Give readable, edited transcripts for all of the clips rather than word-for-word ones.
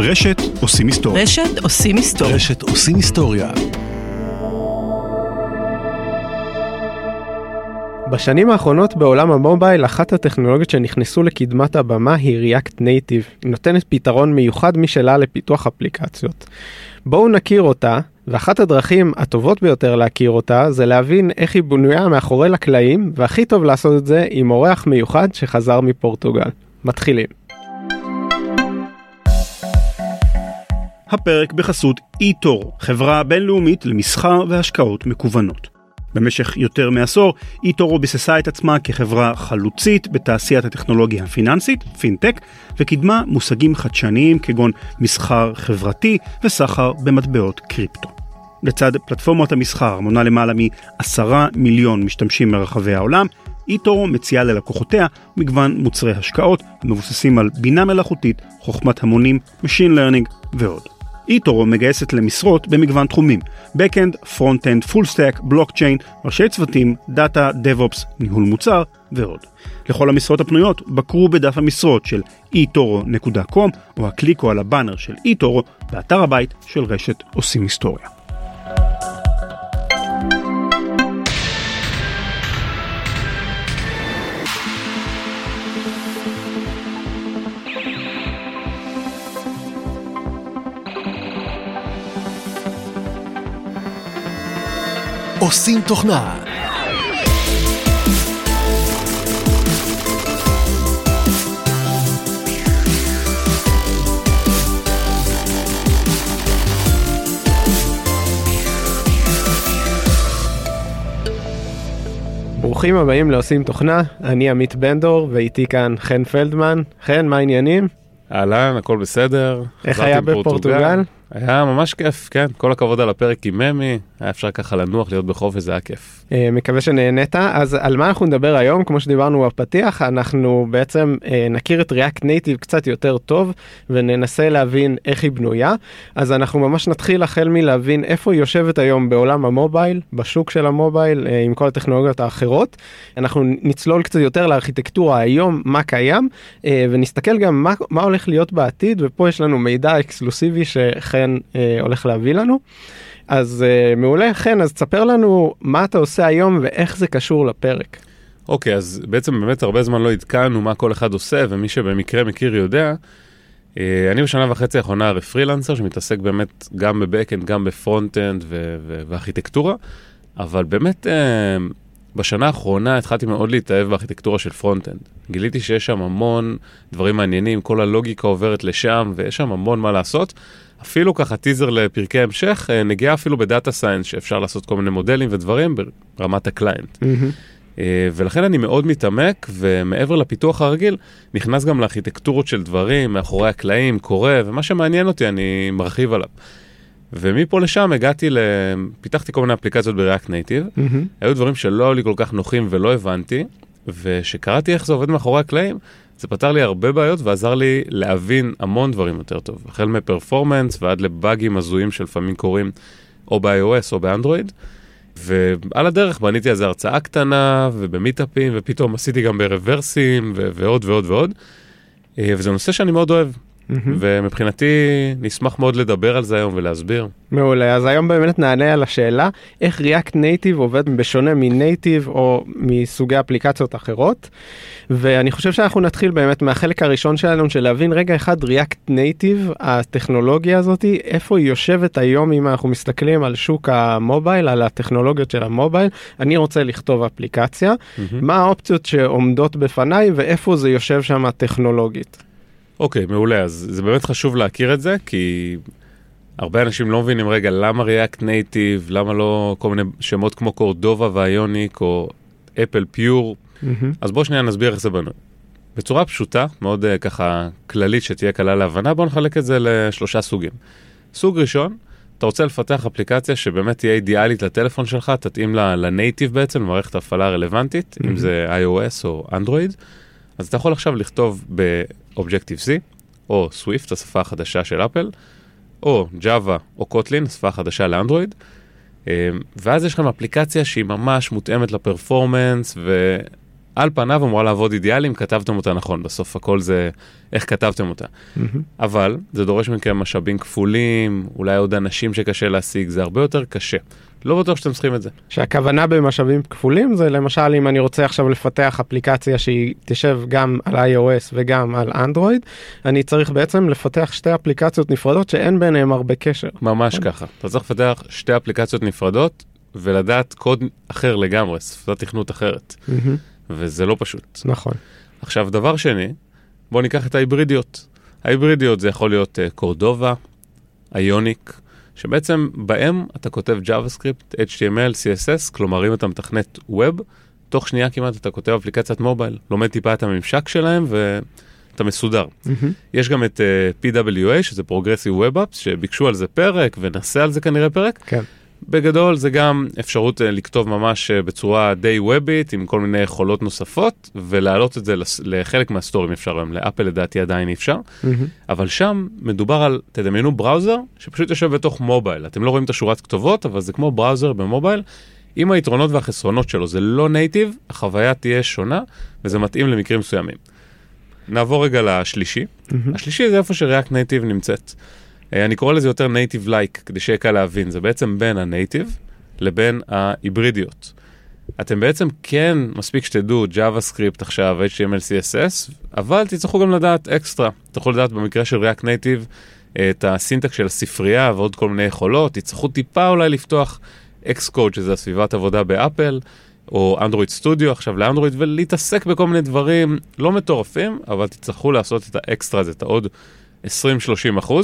רשת עושים היסטוריה. רשת עושים היסטוריה. רשת עושים היסטוריה. בשנים האחרונות בעולם המובייל, אחת הטכנולוגיות שנכנסו לקדמת הבמה היא React Native. היא נותנת פתרון מיוחד משלה לפיתוח אפליקציות. בואו נכיר אותה, ואחת הדרכים הטובות ביותר להכיר אותה זה להבין איך היא בנויה מאחורי לקלעים, והכי טוב לעשות את זה עם אורח מיוחד שחזר מפורטוגל. מתחילים. הפרק בחסות eToro, חברה בינלאומית למסחר והשקעות מקוונות. במשך יותר מעשור, eToro ביססה את עצמה כחברה חלוצית בתעשיית הטכנולוגיה הפיננסית, פינטק, וקידמה מושגים חדשניים כגון מסחר חברתי וסחר במטבעות קריפטו. לצד פלטפורמות המסחר, מונה למעלה מ10 מיליון משתמשים מרחבי העולם, eToro מציעה ללקוחותיה מגוון מוצרי השקעות המבוססים על בינה מלאכותית, חוכמת המונים, Machine Learning ועוד. eToro מגייסת למשרות במגוון תחומים, Backend, Frontend, Full Stack, Blockchain, ראשי צוותים, Data, DevOps, ניהול מוצר ועוד. לכל המשרות הפנויות בקרו בדף המשרות של eToro.com או הקליקו על הבאנר של eToro באתר הבית של רשת עושים היסטוריה. עושים תוכנה. ברוכים הבאים לעושים תוכנה, אני עמית בנדור ואיתי כאן חן פלדמן. חן, מה העניינים? אהלן, הכל בסדר. איך היה בפורטוגל? היה ממש כיף, כן. כל הכבוד על הפרק עם ממי. היה אפשר ככה לנוח, להיות בחופש, זה היה כיף. מקווה שנהנית. אז על מה אנחנו נדבר היום? כמו שדיברנו בפתיח, אנחנו בעצם נכיר את React Native קצת יותר טוב, וננסה להבין איך היא בנויה. אז אנחנו ממש נתחיל החל מלהבין איפה היא יושבת היום בעולם המובייל, בשוק של המובייל, עם כל הטכנולוגיות האחרות. אנחנו נצלול קצת יותר לארכיטקטורה היום, מה קיים, ונסתכל גם מה הולך להיות בעתיד, ופה יש לנו מידע אקסקלוסיבי שחן הולך להביא לנו. אז מעולה, חן, אז תספר לנו מה אתה עושה היום ואיך זה קשור לפרק. אוקיי, אז בעצם באמת הרבה זמן לא התקענו מה כל אחד עושה, ומי שבמקרה מכיר יודע, אני בשנה וחצי האחרונה הרי פרילנסר שמתעסק באמת גם בבקאנד, גם בפרונט-אנד וארכיטקטורה, אבל באמת בשנה האחרונה התחלתי מאוד להתאהב בארכיטקטורה של פרונט-אנד. גיליתי שיש שם המון דברים מעניינים, כל הלוגיקה עוברת לשם, ויש שם המון מה לעשות. אפילו ככה טיזר לפרקי המשך, נגיע אפילו בדאטה סיינס, שאפשר לעשות כל מיני מודלים ודברים ברמת הקליינט. ולכן אני מאוד מתעמק, ומעבר לפיתוח הרגיל, נכנס גם לארכיטקטורות של דברים, מאחורי הקלעים, קורא, ומה שמעניין אותי אני מרחיב עליו. ומפה לשם פיתחתי כל מיני אפליקציות ב-React Native, היו דברים שלא היו לי כל כך נוחים ולא הבנתי, ושקראתי איך זה עובד מאחורי הקלעים, זה פתר לי הרבה בעיות ועזר לי להבין המון דברים יותר טוב. החל מפרפורמנס ועד לבאגים הזויים שלפעמים קורים או ב-iOS או באנדרואיד. ועל הדרך בניתי איזו הרצאה קטנה ובמיטאפים, ופתאום עשיתי גם ברוורסים ועוד ועוד ועוד. וזה נושא שאני מאוד אוהב. ומבחינתי נשמח מאוד לדבר על זה היום ולהסביר. מעולה, אז היום באמת נענה על השאלה איך React Native עובד בשונה מ-Native או מסוגי אפליקציות אחרות, ואני חושב שאנחנו נתחיל באמת מהחלק הראשון שלנו של להבין רגע אחד React Native, הטכנולוגיה הזאת, איפה היא יושבת היום אם אנחנו מסתכלים על שוק המובייל, על הטכנולוגיות של המובייל. אני רוצה לכתוב אפליקציה, מה האופציות שעומדות בפניי ואיפה זה יושב שם טכנולוגית. אוקיי, מעולה. אז זה באמת חשוב להכיר את זה, כי הרבה אנשים לא מבינים רגע למה React Native, למה לא כל מיני שמות כמו קורדובה ואיוניק או אפל פיור. אז בואו שנייה נסביר איך זה בנוי. בצורה פשוטה, מאוד ככה כללית שתהיה קלה להבנה, בואו נחלק את זה לשלושה סוגים. סוג ראשון, אתה רוצה לפתח אפליקציה שבאמת תהיה אידיאלית לטלפון שלך, תתאים לנייטיב בעצם, למערכת הפעלה רלוונטית, אם זה iOS או אנדרואיד. אז אתה יכול עכשיו לכתוב ב-Objective-C, או Swift, השפה החדשה של אפל, או Java או Kotlin, השפה החדשה לאנדרואיד, ואז יש לכם אפליקציה שהיא ממש מותאמת לפרפורמנס, על פניו אמורה לעבוד אידיאלי אם כתבתם אותה נכון, בסוף הכל זה איך כתבתם אותה. אבל זה דורש מכם משאבים כפולים, אולי עוד אנשים שקשה להשיג, זה הרבה יותר קשה. לא בטוח שאתם צריכים את זה. שהכוונה במשאבים כפולים זה למשל אם אני רוצה עכשיו לפתח אפליקציה שהיא תשב גם על iOS וגם על אנדרואיד, אני צריך בעצם לפתח שתי אפליקציות נפרדות שאין ביניהם הרבה קשר. ממש ככה. אתה צריך לפתח שתי אפליקציות נפרדות ולדעת קוד אחר לגמרי, שפת תכנות אחרת. וזה לא פשוט. נכון. עכשיו, דבר שני, בואו ניקח את ההיברידיות. ההיברידיות זה יכול להיות קורדובה, איוניק, שבעצם בהם אתה כותב JavaScript, HTML, CSS, כלומר אם אתה מתכנת ווב, תוך שנייה כמעט אתה כותב אפליקציית מובייל, לומד טיפה את הממשק שלהם ואתה מסודר. יש גם את PWA, שזה Progressive Web Apps, שביקשו על זה פרק ונעשה על זה כנראה פרק. כן. בגדול זה גם אפשרות לכתוב ממש בצורה די וובית, עם כל מיני יכולות נוספות, ולהעלות את זה לחלק מהסטורים אפשר היום, לאפל לדעתי עדיין אי אפשר, אבל שם מדובר על, תדמיינו בראוזר, שפשוט יושב בתוך מובייל, אתם לא רואים את השורת כתובות, אבל זה כמו בראוזר במובייל, עם היתרונות והחסרונות שלו, זה לא נייטיב, החוויה תהיה שונה, וזה מתאים למקרים מסוימים. נעבור רגע לשלישי, השלישי זה איפה שריאקט נייטיב נמצאת. אני קורא לזה יותר נייטיב-לייק, כדי שיהיה קל להבין. זה בעצם בין הנייטיב לבין ההיברידיות. אתם בעצם כן מספיק שתדעו JavaScript עכשיו, HTML, CSS, אבל תצטרכו גם לדעת אקסטרה. תוכלו לדעת במקרה של React Native את הסינטקס של הספרייה ועוד כל מיני יכולות. תצטרכו טיפה אולי לפתוח Xcode, שזה הסביבת עבודה באפל, או אנדרואיד סטודיו עכשיו לאנדרואיד, ולהתעסק בכל מיני דברים לא מטורפים, אבל תצטרכו לעשות את האקסטרה הזה, את העוד 20-30%.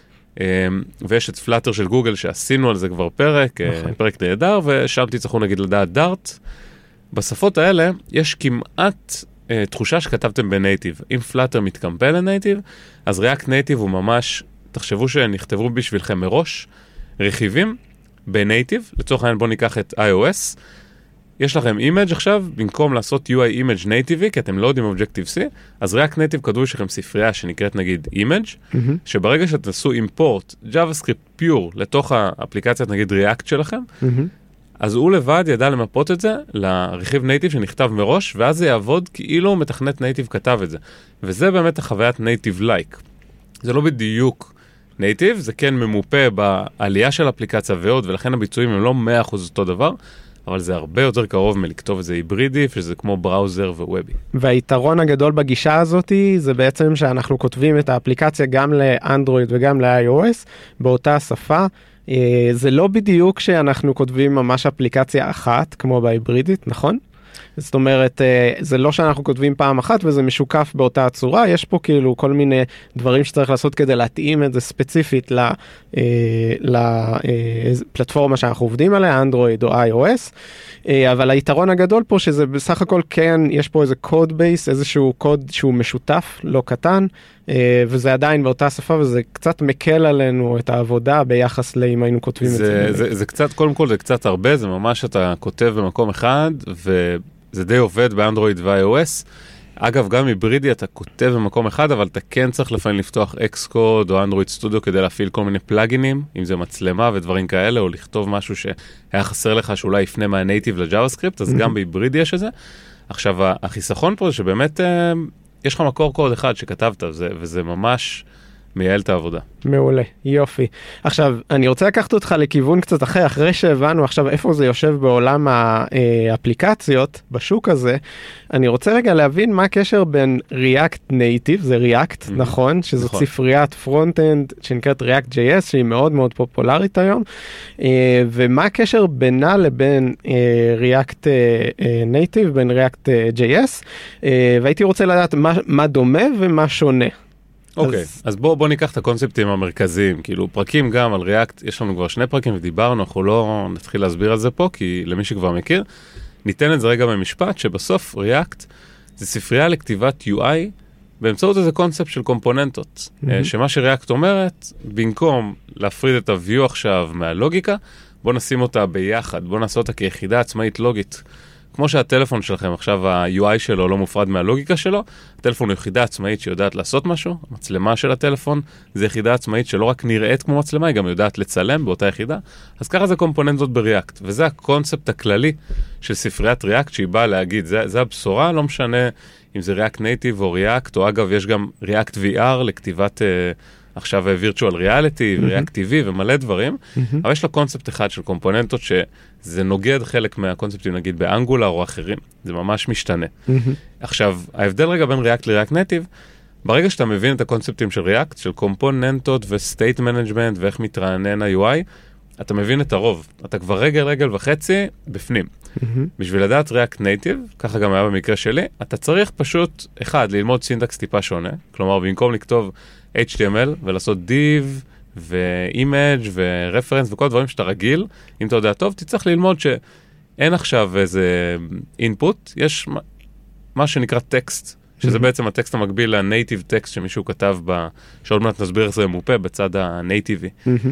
ויש את פלאטר של גוגל שעשינו על זה כבר פרק, פרק נהדר, ושם תצטרכו נגיד לדעת דארט. בשפות האלה יש כמעט תחושה שכתבתם בנייטיב. אם פלאטר מתקמפל לנייטיב, אז ריאקט נייטיב הוא ממש, תחשבו שנכתבו בשבילכם מראש, רכיבים בנייטיב, לצורך העניין בואו ניקח את iOS, יש לכם אימג' עכשיו, במקום לעשות UI אימג' נייטיבי, כי אתם לא יודעים Objective-C, אז React Native כתבו לכם ספרייה שנקראת נגיד אימג', שברגע שתעשו אימפורט JavaScript pure לתוך האפליקציית נגיד React שלכם, אז הוא לבד ידע למפות את זה לרכיב נייטיב שנכתב מראש, ואז זה יעבוד כאילו מתכנת נייטיב כתב את זה. וזה באמת החוויית נייטיב-לייק. זה לא בדיוק נייטיב, זה כן ממופה בעלייה של האפליקציה ועוד, ולכן הביצועים הם לא 100% אותו דבר, אבל זה הרבה יותר קרוב מלכתוב את זה היברידי, שזה כמו בראוזר וובי. והיתרון הגדול בגישה הזאת זה בעצם שאנחנו כותבים את האפליקציה גם לאנדרואיד וגם ל-iOS באותה שפה. זה לא בדיוק שאנחנו כותבים ממש אפליקציה אחת, כמו בהיברידית, נכון? זאת אומרת, זה לא שאנחנו כותבים פעם אחת וזה משוקף באותה הצורה, יש פה כאילו כל מיני דברים שצריך לעשות כדי להתאים את זה ספציפית לפלטפורמה שאנחנו עובדים עליה, אנדרואיד או iOS, אבל היתרון הגדול פה שזה בסך הכל כן, יש פה איזה קוד בייס, איזשהו קוד שהוא משותף, לא קטן, וזה עדיין באותה שפה, וזה קצת מקל עלינו את העבודה ביחס לאם היינו כותבים את זה. זה קצת, קודם כל זה קצת הרבה, זה ממש אתה כותב במקום אחד, וזה די עובד באנדרואיד ו-iOS. אגב, גם היברידי אתה כותב במקום אחד, אבל אתה כן צריך לפעמים לפתוח Xcode או אנדרואיד סטודיו כדי להפעיל כל מיני פלאגינים, אם זה מצלמה ודברים כאלה, או לכתוב משהו שהיה חסר לך שאולי יפנה מהנייטיב לג'אווה-סקריפט, אז גם בהיברידי יש את זה. עכשיו, החיסכון פה זה שבאמת יש לך מקור קוד אחד שכתבת, וזה ממש מייעל את העבודה. מעולה, יופי. עכשיו, אני רוצה לקחת אותך לכיוון קצת אחרי שהבנו עכשיו איפה זה יושב בעולם האפליקציות, בשוק הזה, אני רוצה רגע להבין מה הקשר בין React Native, זה React, נכון? שזאת ספריית פרונט-אנד שנקראת React.js, שהיא מאוד מאוד פופולרית היום, ומה הקשר בינה לבין React Native, בין React.js, והייתי רוצה לדעת מה דומה ומה שונה. אוקיי, אז בואו ניקח את הקונספטים המרכזיים, כאילו פרקים גם על React, יש לנו כבר 2 פרקים ודיברנו, אנחנו לא נתחיל להסביר על זה פה, כי למי שכבר מכיר, ניתן את זה רגע במשפט, שבסוף React זה ספרייה לכתיבת UI, באמצעות איזה קונספט של קומפוננטות, שמה ש-React אומרת, במקום להפריד את ה-view עכשיו מהלוגיקה, בואו נשים אותה ביחד, בואו נעשה אותה כיחידה עצמאית לוגית, כמו שהטלפון שלכם, עכשיו ה-UI שלו לא מופרד מהלוגיקה שלו, הטלפון הוא יחידה עצמאית שיודעת לעשות משהו, המצלמה של הטלפון זה יחידה עצמאית שלא רק נראית כמו מצלמה, היא גם יודעת לצלם באותה יחידה, אז ככה זה קומפוננטות בריאקט, וזה הקונספט הכללי של ספריית ריאקט, שהיא באה להגיד, זה הבשורה, לא משנה אם זה ריאקט נייטיב או ריאקט, או אגב יש גם ריאקט VR לכתיבת עכשיו virtual reality, ריאקט TV ומלא דברים, אבל יש לה קונספט אחד של קומפוננטות שזה נוגד חלק מהקונספטים, נגיד באנגולר או אחרים, זה ממש משתנה. עכשיו, ההבדל רגע בין ריאקט לריאקט נייטיב, ברגע שאתה מבין את הקונספטים של ריאקט, של קומפוננטות וסטייט מנג'מנט ואיך מתרענן ה-UI, אתה מבין את הרוב. אתה כבר רגל וחצי בפנים. בשביל לדעת ריאקט נייטיב, ככה גם היה במקרה שלי, אתה צריך פשוט, אחד, ללמוד סינטקס טיפה שונה, כלומר, במקום לכתוב HTML ולעשות div ו-image ו-reference וכל הדברים שאתה רגיל, אם אתה יודע טוב, תצטרך ללמוד שאין עכשיו איזה input, יש מה שנקרא טקסט, שזה בעצם הטקסט המקביל ל-native טקסט שמישהו כתב, שעוד מעט נסביר איך זה מופה בצד הנייטיבי.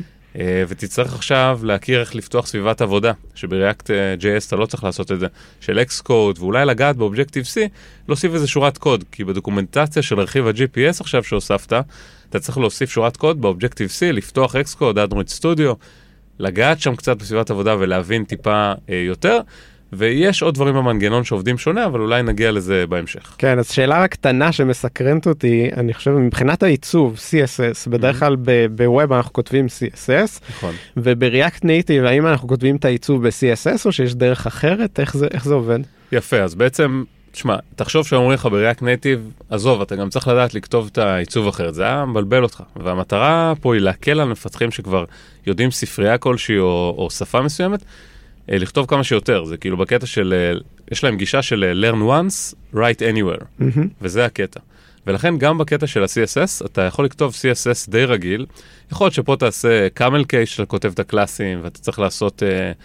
ותצטרך עכשיו להכיר איך לפתוח סביבת עבודה, שבריאקט JS אתה לא צריך לעשות את זה, של Xcode, ואולי לגעת ב-Objective-C, להוסיף איזה שורת קוד, כי בדוקומנטציה של רכיב ה-GPS עכשיו שהוספת, אתה צריך להוסיף שורת קוד ב-Objective-C, לפתוח Xcode, Android Studio, לגעת שם קצת בסביבת עבודה ולהבין טיפה יותר, ויש עוד דברים במנגנון שעובדים שונה, אבל אולי נגיע לזה בהמשך. כן, אז שאלה רק קטנה שמסקרנת אותי, אני חושב, מבחינת העיצוב, CSS, בדרך כלל בווב אנחנו כותבים CSS, נכון. ובריאקט נייטיב, האם אנחנו כותבים את העיצוב ב-CSS, או שיש דרך אחרת? איך זה עובד? יפה, אז בעצם, תשמע, תחשוב שאומרים לך בריאקט נייטיב, עזוב, אתה גם צריך לדעת לכתוב את העיצוב אחרת, זה היה מבלבל אותך, והמטרה פה היא להקל על מפתחים שכבר יודעים ספרייה כלשהי או שפה מסוימת, לכתוב כמה שיותר, זה כאילו בקטע של, יש להם גישה של learn once, write anywhere, וזה הקטע. ולכן גם בקטע של ה-CSS, אתה יכול לכתוב CSS די רגיל, יכול להיות שפה תעשה camel case שאתה כותב את הקלאסים, ואתה צריך לעשות,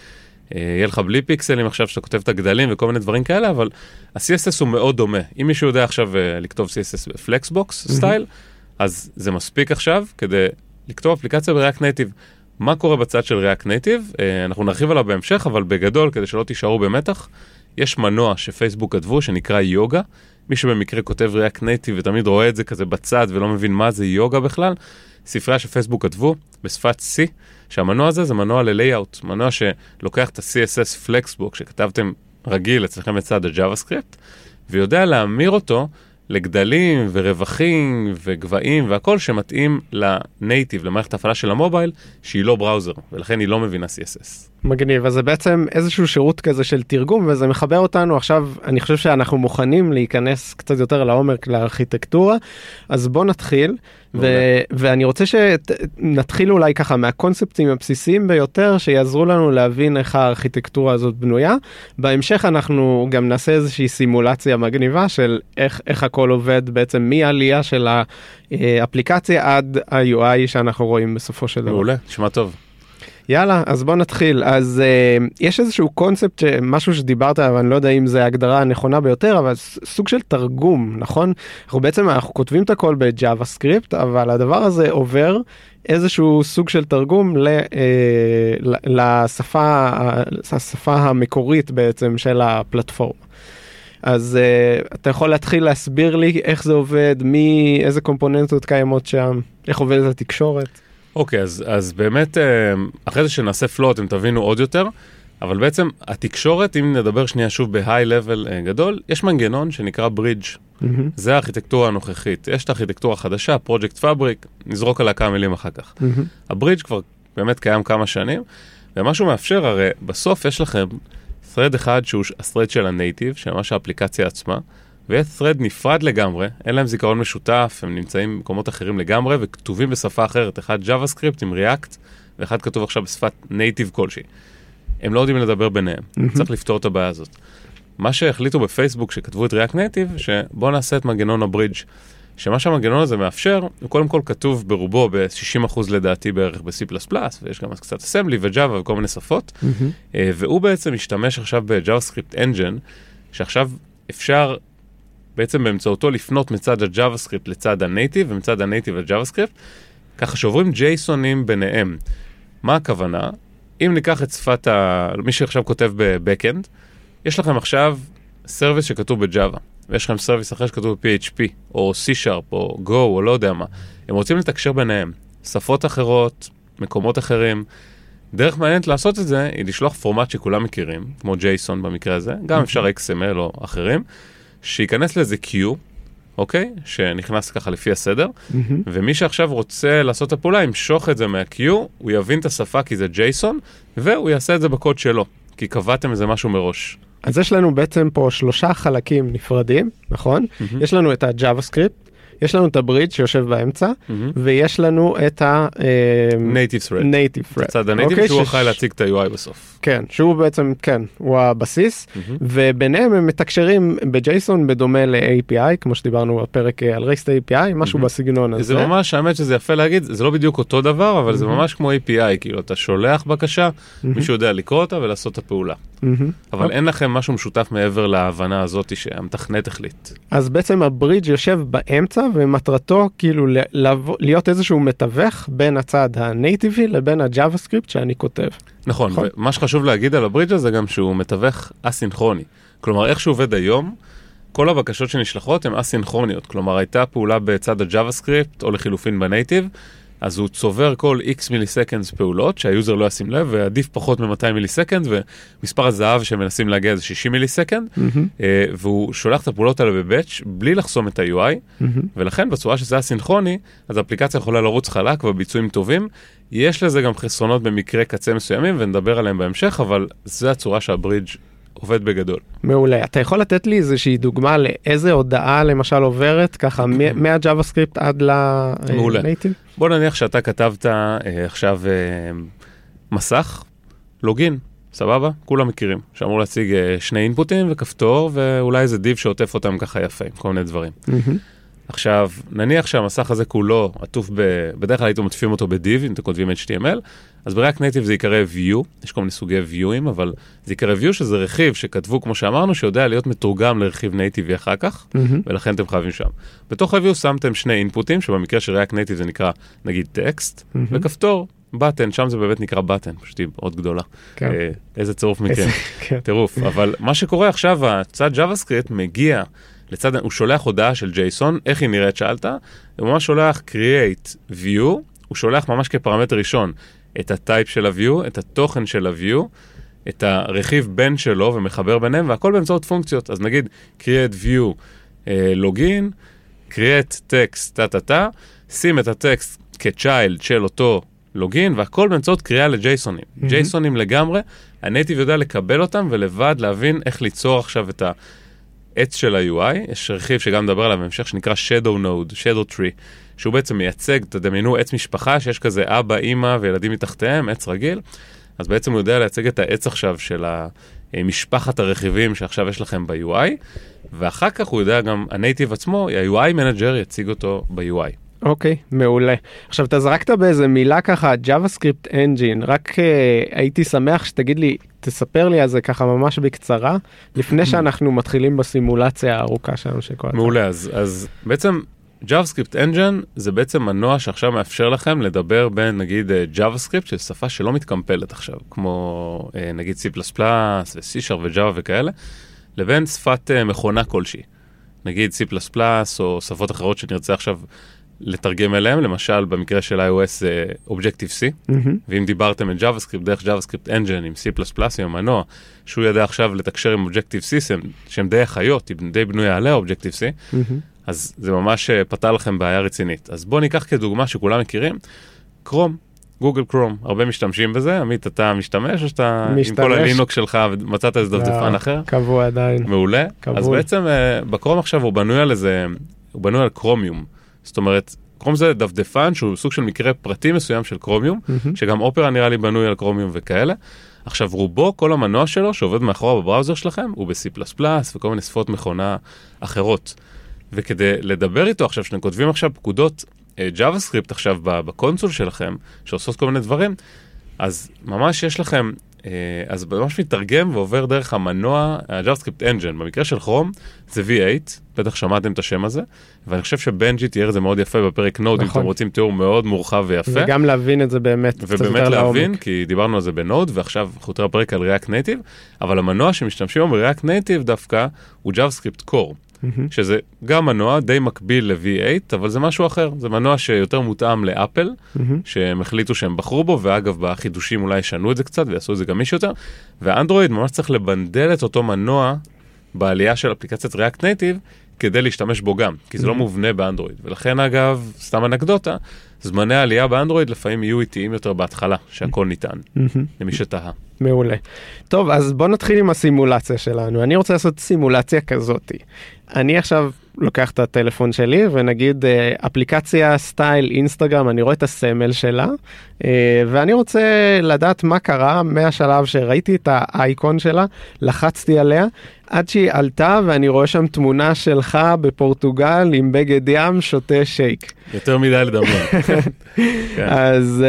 יהיה לך בלי פיקסלים עכשיו שאתה כותב את הגדלים וכל מיני דברים כאלה, אבל ה-CSS הוא מאוד דומה. אם מישהו יודע עכשיו לכתוב CSS בפלקסבוקס סטייל, אז זה מספיק עכשיו כדי לכתוב אפליקציה בריאקט נייטיב. מה קורה בצד של ריאקט נייטיב? אנחנו נרחיב עליו בהמשך, אבל בגדול, כדי שלא תישארו במתח, יש מנוע שפייסבוק כתבו, שנקרא יוגה. מי שבמקרה כותב ריאקט נייטיב ותמיד רואה את זה כזה בצד ולא מבין מה זה יוגה בכלל, ספרייה שפייסבוק כתבו בשפת C, שהמנוע הזה זה מנוע ל-layout, מנוע שלוקח את ה-CSS פלקסבוק שכתבתם רגיל אצלכם בצד ה-JavaScript, ויודע להמיר אותו לגדלים ורווחים וגבעים והכל שמתאים לנייטיב, למערכת ההפעלה של המובייל, שהיא לא בראוזר, ולכן היא לא מבינה CSS. מגניב, אז זה בעצם איזשהו שירות כזה של תרגום, וזה מחבר אותנו עכשיו, אני חושב שאנחנו מוכנים להיכנס קצת יותר לעומק לארכיטקטורה, אז בוא נתחיל, ואני רוצה שנתחיל אולי ככה מהקונספטים הבסיסיים ביותר, שיעזרו לנו להבין איך הארכיטקטורה הזאת בנויה. בהמשך אנחנו גם נעשה איזושהי סימולציה מגניבה של איך הכל עובד בעצם מהעלייה של האפליקציה עד ה-UI שאנחנו רואים בסופו של דבר. מעולה, נשמע טוב. יאללה, אז בוא נתחיל. אז יש איזשהו קונספט, משהו שדיברת, אבל אני לא יודע אם זה ההגדרה הנכונה ביותר, אבל סוג של תרגום, נכון? אנחנו כותבים את הכל ב-JavaScript, אבל הדבר הזה עובר איזשהו סוג של תרגום לשפה המקורית בעצם של הפלטפורמה. אז אתה יכול להתחיל להסביר לי איך זה עובד, איזה קומפוננטות קיימות שם, איך עובדת התקשורת? אוקיי, אז באמת, אחרי זה שנעשה פלו, אתם תבינו עוד יותר, אבל בעצם התקשורת, אם נדבר שנייה שוב בהיי לבל גדול, יש מנגנון שנקרא ברידג'. זה הארכיטקטורה הנוכחית. יש את הארכיטקטורה החדשה, פרויקט פאבריק, נזרוק עליה כמה מילים אחר כך. הברידג' כבר באמת קיים כמה שנים, ומה שהוא מאפשר, הרי בסוף יש לכם thread אחד שהוא ה-thread של הנייטיב, שממש האפליקציה עצמה, ויש thread נפרד לגמרי, אין להם זיכרון משותף, הם נמצאים במקומות אחרים לגמרי, וכתובים בשפה אחרת, אחד JavaScript עם React, ואחד כתוב עכשיו בשפת נייטיב כלשהי. הם לא יודעים לדבר ביניהם, צריך לפתור את הבעיה הזאת. מה שהחליטו בפייסבוק, שכתבו את React Native, שבואו נעשה את מנגנון הברידג', שמה שהמנגנון הזה מאפשר, הוא קודם כל כתוב ברובו ב-60% לדעתי בערך ב-C++, ויש גם קצת Assembly ו-Java וכל מיני שפות, והוא בעצם משתמש עכשיו ב-JavaScript Engine, שעכשיו אפשר בעצם באמצעותו לפנות מצד ה-JavaScript לצד ה-Native, ומצד ה-Native ל-JavaScript, ככה שעוברים JSONים ביניהם. מה הכוונה? אם ניקח את שפת מי שעכשיו כותב ב-Backend, יש לכם עכשיו סרוויס שכתוב בג'אווה, ויש לכם סרוויס אחר שכתוב ב-PHP, או C# או Go, או לא יודע מה. הם רוצים לתקשר ביניהם. שפות אחרות, מקומות אחרים. דרך מעניינת לעשות את זה, היא לשלוח פורמט שכולם מכירים, כמו JSON במקרה הזה, גם אפשר XML או אחרים, שייכנס לזה queue, אוקיי? שנכנס ככה לפי הסדר, ומי שעכשיו רוצה לעשות את הפעולה, ימשוך את זה מה-queue, הוא יבין את השפה כי זה JSON, והוא יעשה את זה בקוד שלו, כי קבעתם איזה משהו מראש. אז יש לנו בעצם פה 3 חלקים נפרדים, נכון? יש לנו את ה-JavaScript, יש לנו את הברידג' שיושב באמצע, ויש לנו את Native Thread. Native Thread. הצד ה-Native שהוא אחראי להציג את ה-UI בסוף. כן, שהוא בעצם, כן, הוא הבסיס, וביניהם הם מתקשרים ב-JSON בדומה ל-API, כמו שדיברנו בפרק על REST API, משהו בסגנון הזה. זה ממש, האמת שזה יפה להגיד, זה לא בדיוק אותו דבר, אבל זה ממש כמו API, כאילו אתה שולח בקשה, מישהו יודע לקרוא אותה ולעשות את הפעולה. אבל אין לכם משהו משותף מעבר להבנה הזאת שהמתכנת החליט. אז בעצם הברידג' יושב באמצע, ומטרתו כאילו להיות איזשהו מתווך בין הצד הנייטיבי לבין ה-JavaScript שאני כותב. נכון, ומה שחשוב להגיד על הברידג' הזה גם שהוא מתווך אסינכרוני. כלומר, איך שהוא עובד היום, כל הבקשות שנשלחות הן אסינכרוניות. כלומר, הייתה פעולה בצד ה-JavaScript או לחילופין בנייטיב, אז הוא צובר כל X מיליסקנדס פעולות, שהיוזר לא ישים לב, ועדיף פחות מ-200 מיליסקנד, ומספר הזהב שמנסים להגיע זה 60 מיליסקנד, והוא שולח את הפעולות האלה בבאץ' בלי לחסום את ה-UI, ולכן בצורה שזה הסינכרוני, אז האפליקציה יכולה לרוץ חלק וביצועים טובים. יש לזה גם חסרונות במקרה קצה מסוימים, ונדבר עליהם בהמשך, אבל זו הצורה שהברידג' עובד בגדול. מעולה. אתה יכול לתת לי איזושהי דוגמה לאיזה הודעה למשל עוברת, ככה מה-JavaScript עד ל-Native? בוא נניח שאתה כתבת עכשיו מסך, לוגין, סבבה? כולם מכירים. שאמור להציג 2 אינפוטים וכפתור, ואולי איזה דיב שעוטף אותם ככה יפה, עם כל מיני דברים. עכשיו, נניח שהמסך הזה כולו עטוף בדרך כלל הייתם מוטפים אותו בדיב, אם אתם כותבים HTML, אז בריאקט נייטיב זה יקרא view, יש כל מיני סוגי viewים, אבל זה יקרא view שזה רכיב שכתבו, כמו שאמרנו, שיודע להיות מתורגם לרכיב נייטיבי אחר כך, ולכן אתם חייבים שם. בתוך ה-view שמתם 2 אינפוטים, שבמקרה של ריאקט נייטיב זה נקרא, נגיד, טקסט, וכפתור, בטן, שם זה באמת נקרא בטן, פשוט היא מאוד גדולה. איזה צירוף מקרה, טירוף. אבל מה שקורה עכשיו, הצד JavaScript מגיע לצד, הוא שולח הודעה של JSON, איך היא נראית שאלת, הוא ממש שולח create view, הוא שולח ממש כפרמטר ראשון את הטייפ של ה-view, את התוכן של ה-view, את הרכיב בין שלו ומחבר ביניהם, והכל באמצעות פונקציות. אז נגיד create view login, create text טה, שים את הטקסט כ-child של אותו לוגין, והכל באמצעות קריאה לג'ייסונים. ג'ייסונים לגמרי, הנייטיב יודע לקבל אותם ולבד להבין איך ליצור עכשיו את העץ של ה-UI. יש רכיב שגם מדבר עליו בהמשך שנקרא Shadow Node, Shadow Tree, שהוא בעצם מייצג, תדמיינו, עץ משפחה שיש כזה אבא, אמא וילדים מתחתיהם, עץ רגיל. אז בעצם הוא יודע לייצג את העץ עכשיו של משפחת הרכיבים שעכשיו יש לכם ב-UI, ואחר כך הוא יודע גם, הנייטיב עצמו, ה-UI מנג'ר יציג אותו ב-UI. אוקיי, מעולה. עכשיו, אתה זרקת באיזה מילה ככה, JavaScript Engine, רק הייתי שמח שתגיד לי, תספר לי על זה ככה ממש בקצרה, לפני שאנחנו מתחילים בסימולציה הארוכה שלנו שכל הזמן. מעולה, אז בעצם JavaScript Engine זה בעצם מנוע שעכשיו מאפשר לכם לדבר בין נגיד JavaScript, של שפה שלא מתקמפלת עכשיו, כמו נגיד C++ ו-C# ו-Java וכאלה, לבין שפת מכונה כלשהי. נגיד C++ או שפות אחרות שנרצה עכשיו לתרגם אליהם, למשל במקרה של iOS Objective-C, ואם דיברתם עם JavaScript דרך JavaScript Engine עם C++ עם המנוע, שהוא ידע עכשיו לתקשר עם Objective-C, שהם די החיות, היא די בנויה עליה Objective-C, אז זה ממש פתר לכם בעיה רצינית. אז בואו ניקח כדוגמה שכולם מכירים, קרום, גוגל קרום, הרבה משתמשים בזה. עמית, אתה משתמש או שאתה עם כל הלינוק שלך ומצאת איזה דפדפן אחר? קבוע עדיין. מעולה. אז בעצם בקרום עכשיו הוא בנוי על איזה, הוא בנוי על קרומיום. זאת אומרת, קרום זה דפדפן שהוא סוג של מקרה פרטי מסוים של קרומיום, שגם אופרה נראה לי בנוי על קרומיום וכאלה. עכשיו רובו, כל המנוע שלו שעובד מאחורה בבראוזר שלכם, הוא ב-C++ וכל מיני שפות מכונה אחרות. וכדי לדבר איתו עכשיו, שאתם כותבים עכשיו פקודות JavaScript עכשיו בקונסול שלכם, שעושות כל מיני דברים, אז ממש יש לכם אז ממש מתרגם ועובר דרך המנוע, ה-JavaScript Engine. במקרה של כרום זה V8, בטח שמעתם את השם הזה, ואני חושב שבנג'י תיאר את זה מאוד יפה בפרק נוד, אם אתם רוצים תיאור מאוד מורחב ויפה. וגם להבין את זה באמת קצת יותר לעומק. ובאמת להבין, כי דיברנו על זה בנוד, ועכשיו חותר פרק על React Native, אבל המנוע שמשתמשים בו ב-React Native דווקא הוא JavaScript Core, שזה גם מנוע די מקביל ל-V8, אבל זה משהו אחר. זה מנוע שיותר מותאם לאפל, שהם החליטו שהם בחרו בו, ואגב, בחידושים אולי ישנו את זה קצת, ויעשו את זה גם מישהו יותר, ואנדרואיד ממש צריך לבנדל את אותו מנוע בעלייה של אפליקציית React Native, כדי להשתמש בו גם, כי זה לא מובנה באנדרואיד. ולכן אגב, סתם אנקדוטה, זמני העלייה באנדרואיד לפעמים יהיו איטיים יותר בהתחלה, שהכל ניתן, למי שתהה. מעולה. טוב, אז בוא נתחיל עם הסימולציה שלנו. אני רוצה לעשות סימולציה כזאת. אני עכשיו לוקח את הטלפון שלי, ונגיד אפליקציה סטייל אינסטגרם, אני רואה את הסמל שלה, ואני רוצה לדעת מה קרה מהשלב שראיתי את האייקון שלה, לחצתי עליה, עד שהיא עלתה, ואני רואה שם תמונה שלך בפורטוגל, עם בגד ים, שותה שייק. יותר מדי לדמיין. אז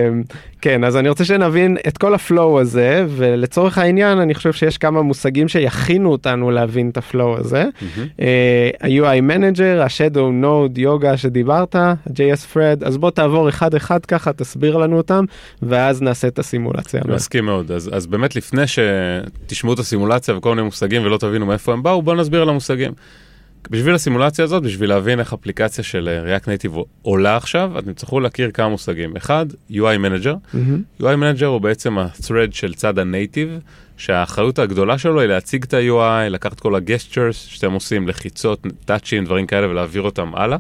כן, אז אני רוצה שנבין את כל הפלואו הזה, ולצורך העניין אני חושב שיש כמה מושגים שיכינו אותנו להבין את הפלואו הזה. ה-UI Manager, ה-Shadow Node, יוגה שדיברת, ה-JS Thread, אז בוא תעבור אחד ככה, תסביר לנו אותם, ואז נעשה את הסימולציה. מסכים מאוד, אז באמת לפני שתשמעו את הסימולציה וכל מיני מושגים ולא תבינו מאיפה הם באו, בואו נסביר על המושגים. בשביל הסימולציה הזאת, בשביל להבין איך אפליקציה של React Native עולה עכשיו, אתם צריכו להכיר כמה מושגים. אחד, UI Manager. UI Manager הוא בעצם ה-thread של צד ה-Native, שהאחריות הגדולה שלו היא להציג את ה-UI, לקחת כל ה-gestures שאתם עושים, לחיצות, טאצ'ים, דברים כאלה, ולהעביר אותם הלאה.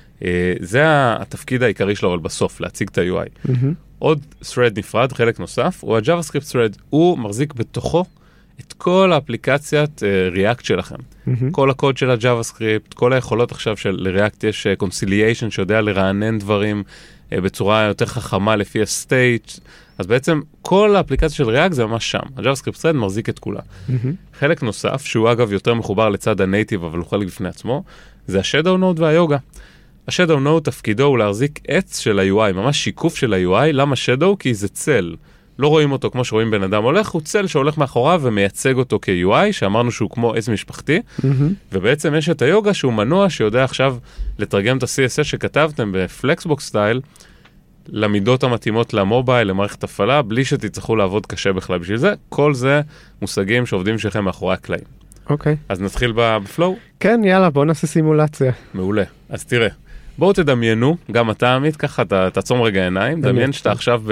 זה התפקיד העיקרי שלו, אבל בסוף, להציג את ה-UI. עוד thread נפרד, חלק נוסף, הוא ה-JavaScript thread. הוא מחזיק בתוכו את כל האפליקציית React שלכם. כל הקוד של ה-JavaScript, כל היכולות עכשיו של React יש conciliation שיודע לרענן דברים בצורה יותר חכמה לפי ה-state. אז בעצם כל האפליקציה של React זה ממש שם. ה-JavaScript thread מחזיק את כולה. חלק נוסף, שהוא אגב יותר מחובר לצד ה-native, אבל הוא חלק בפני עצמו, זה ה-Shadow Node והיוגה. ה-Shadow Node תפקידו הוא להחזיק עץ של ה-UI, ממש שיקוף של ה-UI. למה Shadow? כי זה צל. לא רואים אותו כמו שרואים בן אדם הולך, הוא צל שהולך מאחוריו ומייצג אותו כ-UI, שאמרנו שהוא כמו עץ משפחתי, ובעצם יש את היוגה שהוא מנוע שיודע עכשיו לתרגם את ה-CSS שכתבתם בפלקסבוקס סטייל, למידות המתאימות למובייל, למערכת הפעלה, בלי שתצטרכו לעבוד קשה בכלל בשביל זה. כל זה מושגים שעובדים שלכם מאחורי הקלעים. אוקיי. אז נתחיל בפלואו? כן, יאללה, בוא נעשה סימולציה. מעולה. אז תראה, בואו תדמיינו, גם אתה עמית, ככה תעצום רגע עיניים, דמיין שאתה עכשיו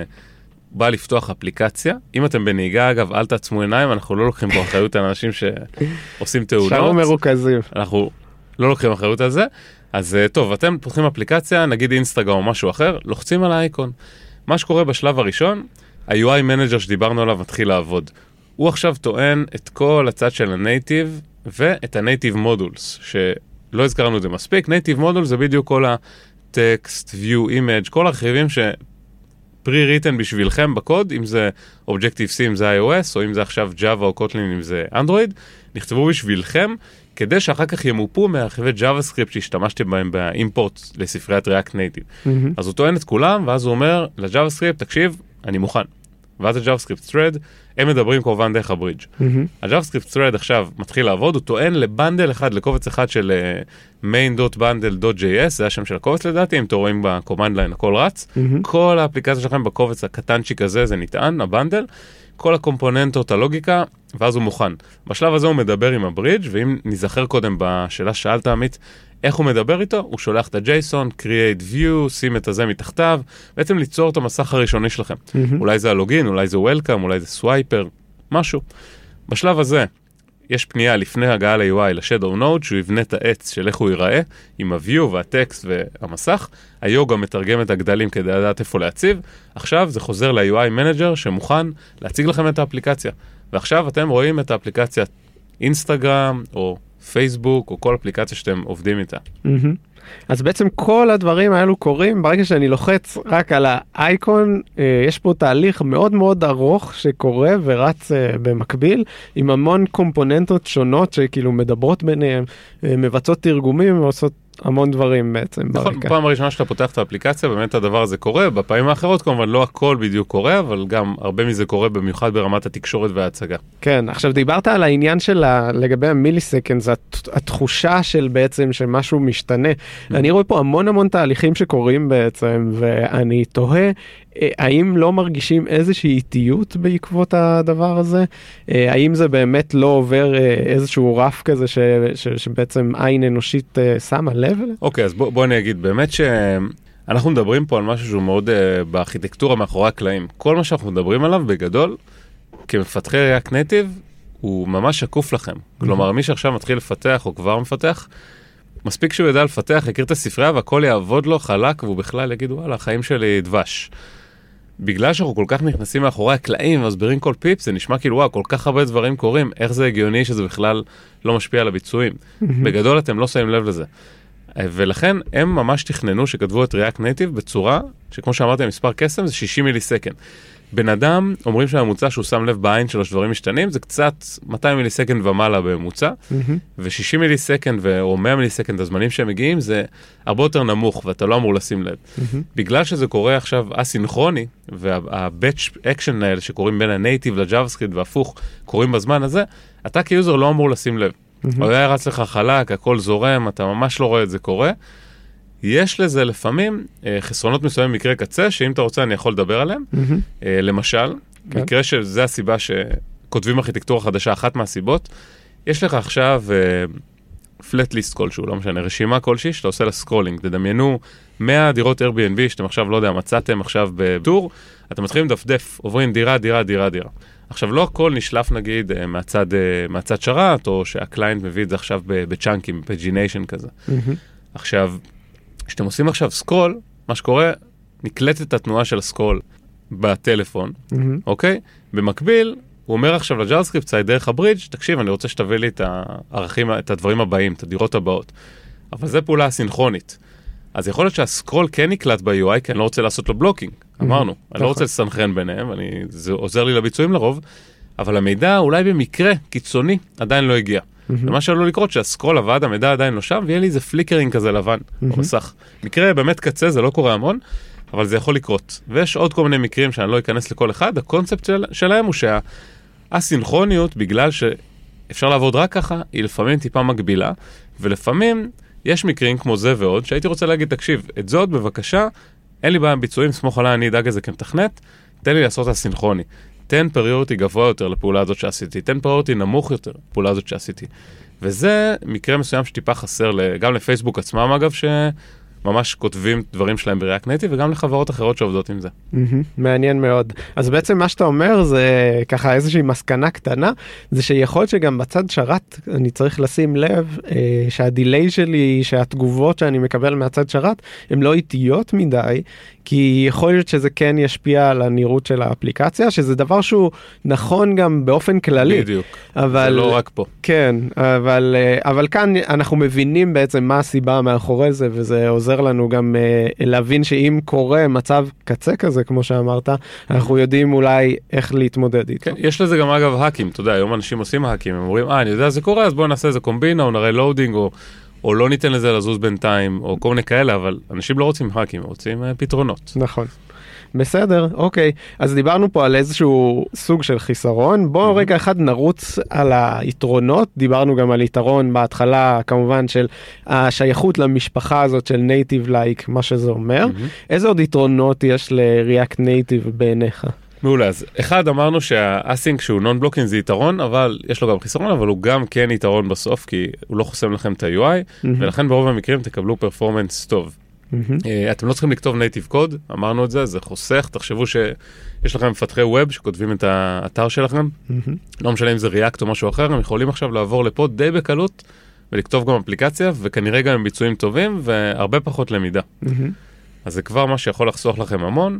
בא לפתוח אפליקציה. אם אתם בנהיגה, אגב, אל תעצמו עיניים, אנחנו לא לוקחים פה אחריות על אנשים שעושים תאונות. שערו מרוכזים. אנחנו לא לוקחים אחריות על זה. אז טוב, אתם פותחים אפליקציה, נגיד אינסטגרם או משהו אחר, לוחצים על האייקון. מה שקורה בשלב הראשון, ה-UI Manager שדיברנו עליו מתחיל לעבוד. הוא עכשיו טוען את כל הצד של ה-Native ואת ה-Native Modules, שלא הזכרנו את זה מספיק. Native Modules זה בדיוק כל ה-Text, View, Image, כל הרכיבים פרי-ריטן בשבילכם בקוד, אם זה Objective-C, אם זה iOS, או אם זה עכשיו Java או Kotlin, אם זה Android, נכתבו בשבילכם, כדי שאחר כך ימופו מהרכיבי JavaScript שהשתמשתם בהם באימפורט לספריית React Native. אז הוא טוען את כולם, ואז הוא אומר ל-JavaScript, תקשיב, אני מוכן. ואז ה-JavaScript thread, הם מדברים כמובן דרך הברידג'. ה-JavaScript thread עכשיו מתחיל לעבוד, הוא טוען לבנדל אחד, לקובץ אחד של main.bundle.js, זה השם של הקובץ לדעתי, אם אתם רואים בקומנד ליין הכל רץ, כל האפליקציה שלכם בקובץ הקטנצ'יק הזה, זה נטען, הבנדל, כל הקומפוננטות, הלוגיקה, ואז הוא מוכן. בשלב הזה הוא מדבר עם הברידג', ואם נזכר קודם בשאלה שאלת עמית, איך הוא מדבר איתו? הוא שולח את ה-JSON, create view, שים את הזה מתחתיו, בעצם ליצור את המסך הראשוני שלכם. אולי זה הלוגין, אולי זה welcome, אולי זה swiper, משהו. בשלב הזה, יש פנייה לפני הגעה ל-UI, ל-Shadow Node, שהוא יבנה את העץ של איך הוא ייראה, עם ה-view והטקסט והמסך. היוגה מתרגם את הגדלים כדי לדעת איפה להציב. עכשיו זה חוזר ל-UI Manager שמוכן להציג לכם את האפליקציה. ועכשיו אתם רואים את האפליקציה אינסטגרם, או פייסבוק, או כל אפליקציה שאתם עובדים איתה. אז בעצם כל הדברים האלו קורים, ברגע שאני לוחץ רק על האייקון, יש פה תהליך מאוד מאוד ארוך שקורה ורץ במקביל, עם המון קומפוננטות שונות שכאילו מדברות ביניהם, מבצעות תרגומים, ועושות המון דברים בעצם נכון, ברקע. בפעם הראשונה שאתה פותח את האפליקציה, באמת הדבר הזה קורה, בפעמים האחרות כמובן לא הכל בדיוק קורה, אבל גם הרבה מזה קורה במיוחד ברמת התקשורת וההצגה. כן, עכשיו דיברת על העניין של לגבי המיליסקנד, זה התחושה של בעצם שמשהו משתנה. אני רואה פה המון תהליכים שקורים בעצם, ואני תוהה, האם לא מרגישים איזושהי איטיות בעקבות הדבר הזה? האם זה באמת לא עובר איזשהו רף כזה שבעצם עין אנושית שמה לב? אוקיי, אז בוא אני אגיד, באמת שאנחנו מדברים פה על משהו שהוא מאוד בארכיטקטורה מאחורי הקלעים. כל מה שאנחנו מדברים עליו בגדול, כמפתחי React Native, הוא ממש שקוף לכם. כלומר, מי שעכשיו מתחיל לפתח או כבר מפתח, מספיק שהוא ידע לפתח, יכיר את הספרייה והכל יעבוד לו חלק, והוא בכלל יגיד, וואלה, החיים שלי דבש. בגלל שאנחנו כל כך נכנסים מאחורי הקלעים ומסבירים כל פיפ, זה נשמע כאילו, וואו, כל כך הרבה דברים קורים, איך זה הגיוני שזה בכלל לא משפיע על הביצועים. בגדול אתם לא שמים לב לזה. ולכן הם ממש תכננו שכתבו את React Native בצורה, שכמו שאמרתי, המספר קסם זה 60 מיליסקנד. בן אדם, אומרים שהממוצע שהוא שם לב בעין שלו שדברים משתנים, זה קצת 200 מיליסקנד ומעלה בממוצע, ו-60 מיליסקנד או 100 מיליסקנד, הזמנים שהם מגיעים, זה הרבה יותר נמוך, ואתה לא אמור לשים לב. בגלל שזה קורה עכשיו אסינכרוני, וה-batch action האלה שקורים בין הנייטיב לג'אווה-סקריפט והפוך, קורים בזמן הזה, אתה כיוזר לא אמור לשים לב. הוא היה רץ לך חלק, הכל זורם, אתה ממש לא רואה את זה קורה. יש לזה לפעמים חסרונות מסוימים מקרה קצה, שאם אתה רוצה אני יכול לדבר עליהם. למשל, מקרה שזה הסיבה שכותבים ארכיטקטורה חדשה, אחת מהסיבות, יש לך עכשיו flat list כלשהו, לא משנה, רשימה כלשהי, שאתה עושה לה סקרולינג. תדמיינו 100 דירות Airbnb, שאתם עכשיו, לא יודע, מצאתם עכשיו בטור, אתם מתחילים לדפדף, עוברים דירה. עכשיו, לא הכל נשלף, נגיד, מהצד שרת, או שהקליינט מביא את זה עכשיו בצ'אנקים, פג'יניישן כזה. עכשיו, כשאתם עושים עכשיו סקרול, מה שקורה, נקלטת התנועה של הסקרול בטלפון, אוקיי? במקביל, הוא אומר עכשיו לג'אווה-סקריפט, צאי דרך הברידג', תקשיב, אני רוצה שתביא לי את הערכים, את הדברים הבאים, את הדירות הבאות. אבל זה פעולה סינכרונית. אז יכול להיות שהסקרול כן נקלט ב-UI, כי אני לא רוצה לעשות לו בלוקינג, אמרנו. אני לא רוצה לסנכרן ביניהם, זה עוזר לי לביצועים לרוב, אבל המידע אולי במקרה קיצוני עדיין לא הגיע. ומה שעלול לקרות שהסקרול עבד, המידע עדיין לא שם, ויהיה לי איזה פליקרינג כזה לבן, במסך. מקרה באמת קצה, זה לא קורה המון, אבל זה יכול לקרות. ויש עוד כל מיני מקרים שאני לא אכנס לכל אחד, הקונספט שלהם הוא שהסינכרוניות, בגלל שאפשר לעבוד רק ככה, היא לפעמים טיפה מגבילה, ולפעמים יש מקרים כמו זה ועוד, שהייתי רוצה להגיד, תקשיב, את זאת בבקשה, אין לי בעיה ביצועים, סמוך עליי, אני אדאג לזה כמתכנת, תן לי לעשות הסינכרוני. תן פריוריטי גבוה יותר לפעולה הזאת שעשיתי, תן פריוריטי נמוך יותר לפעולה הזאת שעשיתי. וזה מקרה מסוים שטיפה חסר גם לפייסבוק עצמם, אגב, שממש כותבים דברים שלהם ב-React Native, וגם לחברות אחרות שעובדות עם זה. מעניין מאוד. אז בעצם מה שאתה אומר זה ככה איזושהי מסקנה קטנה, זה שיכול להיות שגם בצד שרת אני צריך לשים לב שהדיליי שלי, שהתגובות שאני מקבל מהצד שרת, הן לא איטיות מדי, כי יכול להיות שזה כן ישפיע על הנראות של האפליקציה, שזה דבר שהוא נכון גם באופן כללי. בדיוק, אבל, זה לא רק פה. כן, אבל כאן אנחנו מבינים בעצם מה הסיבה מאחורי זה, וזה עוזר לנו גם להבין שאם קורה מצב קצה כזה, כמו שאמרת, אנחנו יודעים אולי איך להתמודד איתו. כן, יש לזה גם אגב האקים, אתה יודע, היום אנשים עושים האקים, הם אומרים, אני יודע זה קורה, אז בואו נעשה איזה קומבינה, או נראה לואודינג, או לא ניתן לזה לזוז בינתיים, או כל מיני כאלה, אבל אנשים לא רוצים האקים, הם רוצים פתרונות. נכון. בסדר, אוקיי. אז דיברנו פה על איזשהו סוג של חיסרון. בואו רגע אחד נרוץ על היתרונות. דיברנו גם על יתרון בהתחלה, כמובן, של השייכות למשפחה הזאת של Native Like, מה שזה אומר. איזה עוד יתרונות יש ל-React Native בעיניך? מעולה, אז אחד אמרנו שהאסינק שהוא נון-בלוקינג זה יתרון, אבל יש לו גם חיסרון, אבל הוא גם כן יתרון בסוף, כי הוא לא חוסם לכם את ה-UI, ולכן ברוב המקרים תקבלו פרפורמנס טוב. אתם לא צריכים לכתוב נייטיב קוד, אמרנו את זה, זה חוסך, תחשבו שיש לכם מפתחי ווב שכותבים את האתר שלכם, לא משנה אם זה ריאקט או משהו אחר, הם יכולים עכשיו לעבור לפה די בקלות, ולכתוב גם אפליקציה, וכנראה גם עם ביצועים טובים, והרבה פחות למידה. אז זה כבר מה שיכול לחסוך לכם המון,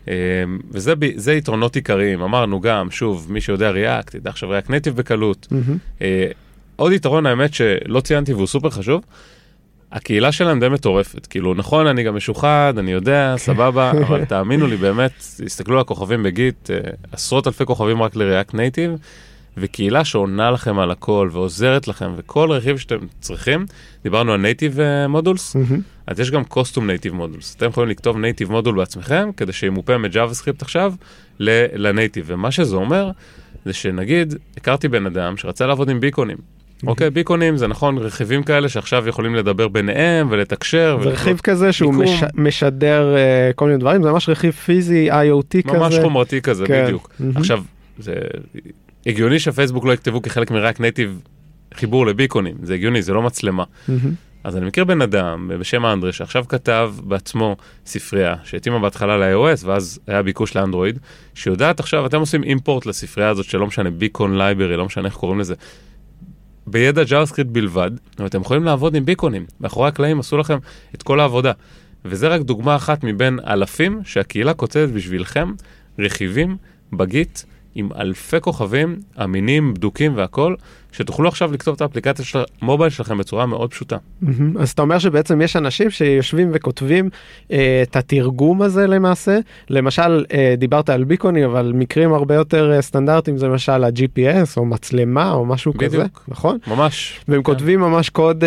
וזה יתרונות עיקריים, אמרנו גם, שוב, מי שיודע ריאקט, ידע עכשיו ריאקט נייטיב בקלות. עוד יתרון האמת שלא ציינתי והוא סופר חשוב, הקהילה שלהם די מטורפת, כאילו נכון, אני גם משוחד, אני יודע, סבבה, אבל תאמינו לי באמת, הסתכלו על הכוכבים בגיט, עשרות אלפי כוכבים רק ל-React Native, וקהילה שעונה לכם על הכל ועוזרת לכם, וכל רכיב שאתם צריכים, דיברנו על Native Modules, אז יש גם Custom Native Modules. אתם יכולים לכתוב Native Module בעצמכם, כדי שימופה מ-JavaScript עכשיו ל-Native. ומה שזה אומר, זה שנגיד, הכרתי בן אדם שרצה לעבוד עם ביקונים. אוקיי, ביקונים זה נכון, רכיבים כאלה שעכשיו יכולים לדבר ביניהם ולתקשר. זה רכיב כזה שהוא משדר כל מיני דברים, זה ממש רכיב פיזי, IoT כזה. ממש חומרתי כזה, בדיוק. עכשיו, זה הגיוני שפייסבוק לא יכתבו כחלק מריאקט נייטיב חיבור לביקונים, זה הגיוני, זה לא מצלמה. אז אני מכיר בן אדם בשם אנדרי שעכשיו כתב בעצמו ספרייה שהתאימה בהתחלה ל-iOS ואז היה ביקוש לאנדרואיד, שיודעת עכשיו, אתם עושים אימפורט לספרייה הזאת שלא משנה ביקון לייברי, לא משנה איך קוראים לזה, בידע JavaScript בלבד, ואתם יכולים לעבוד עם ביקונים. מאחורי הקלעים עשו לכם את כל העבודה. וזה רק דוגמה אחת מבין אלפים שהקהילה כותבת בשבילכם רכיבים בגיט עם אלפי כוכבים, אמינים, בדוקים והכל, שתוכלו עכשיו לכתוב את האפליקציה של המובייל שלכם בצורה מאוד פשוטה. אז אתה אומר שבעצם יש אנשים שיושבים וכותבים את התרגום הזה למעשה. למשל, דיברת על ביקונים, אבל מקרים הרבה יותר סטנדרטיים, זה למשל ה-GPS או מצלמה או משהו כזה, נכון? ממש. והם כותבים ממש קוד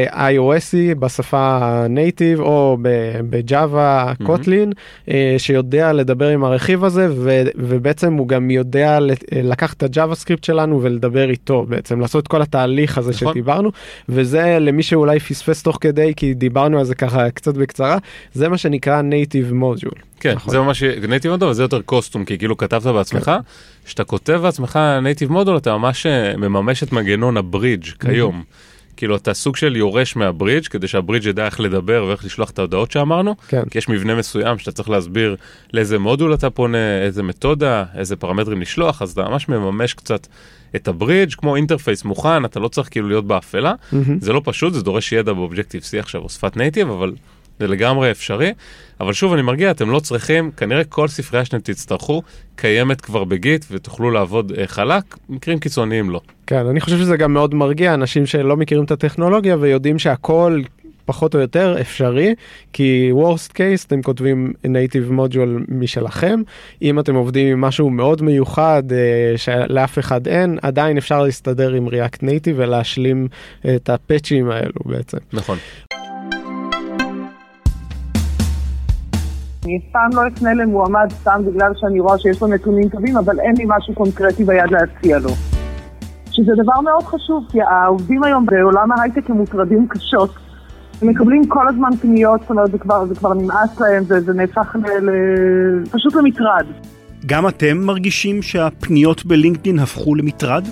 iOS בשפה נייטיב או בג'אווה, קוטלין, שיודע לדבר עם הרכיב הזה, ובעצם הוא גם יודע לקחת את הג'אווה-סקריפט שלנו ולדבר איתו בעצם. לעשות את כל התהליך הזה שדיברנו, וזה למי שאולי פספס תוך כדי, כי דיברנו על זה ככה קצת בקצרה, זה מה שנקרא Native Module. כן, זה ממש Native Module, אבל זה יותר קוסטום, כי כאילו כתבת בעצמך, שאתה כותב בעצמך Native Module, אתה ממש מממש את מנגנון הברידג' כיום. כאילו אתה סוג של יורש מהברידג' כדי שהברידג' ידע איך לדבר ואיך לשלוח את ההודעות שאמרנו, כי יש מבנה מסוים שאתה צריך להסביר לאיזה מודול אתה פונה, איזה מתודה, איזה פרמטרים לשלוח, אז אתה ממש מממש קצת את הברידג' כמו אינטרפייס מוכן, אתה לא צריך כאילו להיות באפלה, זה לא פשוט, זה דורש ידע באובייקטיב-C עכשיו או שפת נייטיב, אבל זה לגמרי אפשרי, אבל שוב אני מרגיע, אתם לא צריכים, כנראה כל ספרייה שאתם תצטרכו, קיימת כבר בגיט ותוכלו לעבוד חלק, מקרים קיצוניים לא. כן, אני חושב שזה גם מאוד מרגיע, אנשים שלא מכירים את הטכנולוגיה ויודעים שהכל פחות או יותר אפשרי, כי worst case אתם כותבים native module משלכם, אם אתם עובדים עם משהו מאוד מיוחד שלאף אחד אין, עדיין אפשר להסתדר עם React Native ולהשלים את הפאצ'ים האלו בעצם. נכון. אני פעם לא אפנה למועמד סתם בגלל שאני רואה שיש לו נתונים טובים, אבל אין לי משהו קונקרטי ביד להציע לו. שזה דבר מאוד חשוב, כי העובדים היום בעולם ההייטק הם מוטרדים קשות. הם מקבלים כל הזמן פניות, זאת אומרת, זה כבר נמאס להם, זה נהפך פשוט למטרד. גם אתם מרגישים שהפניות בלינקדין הפכו למטרד?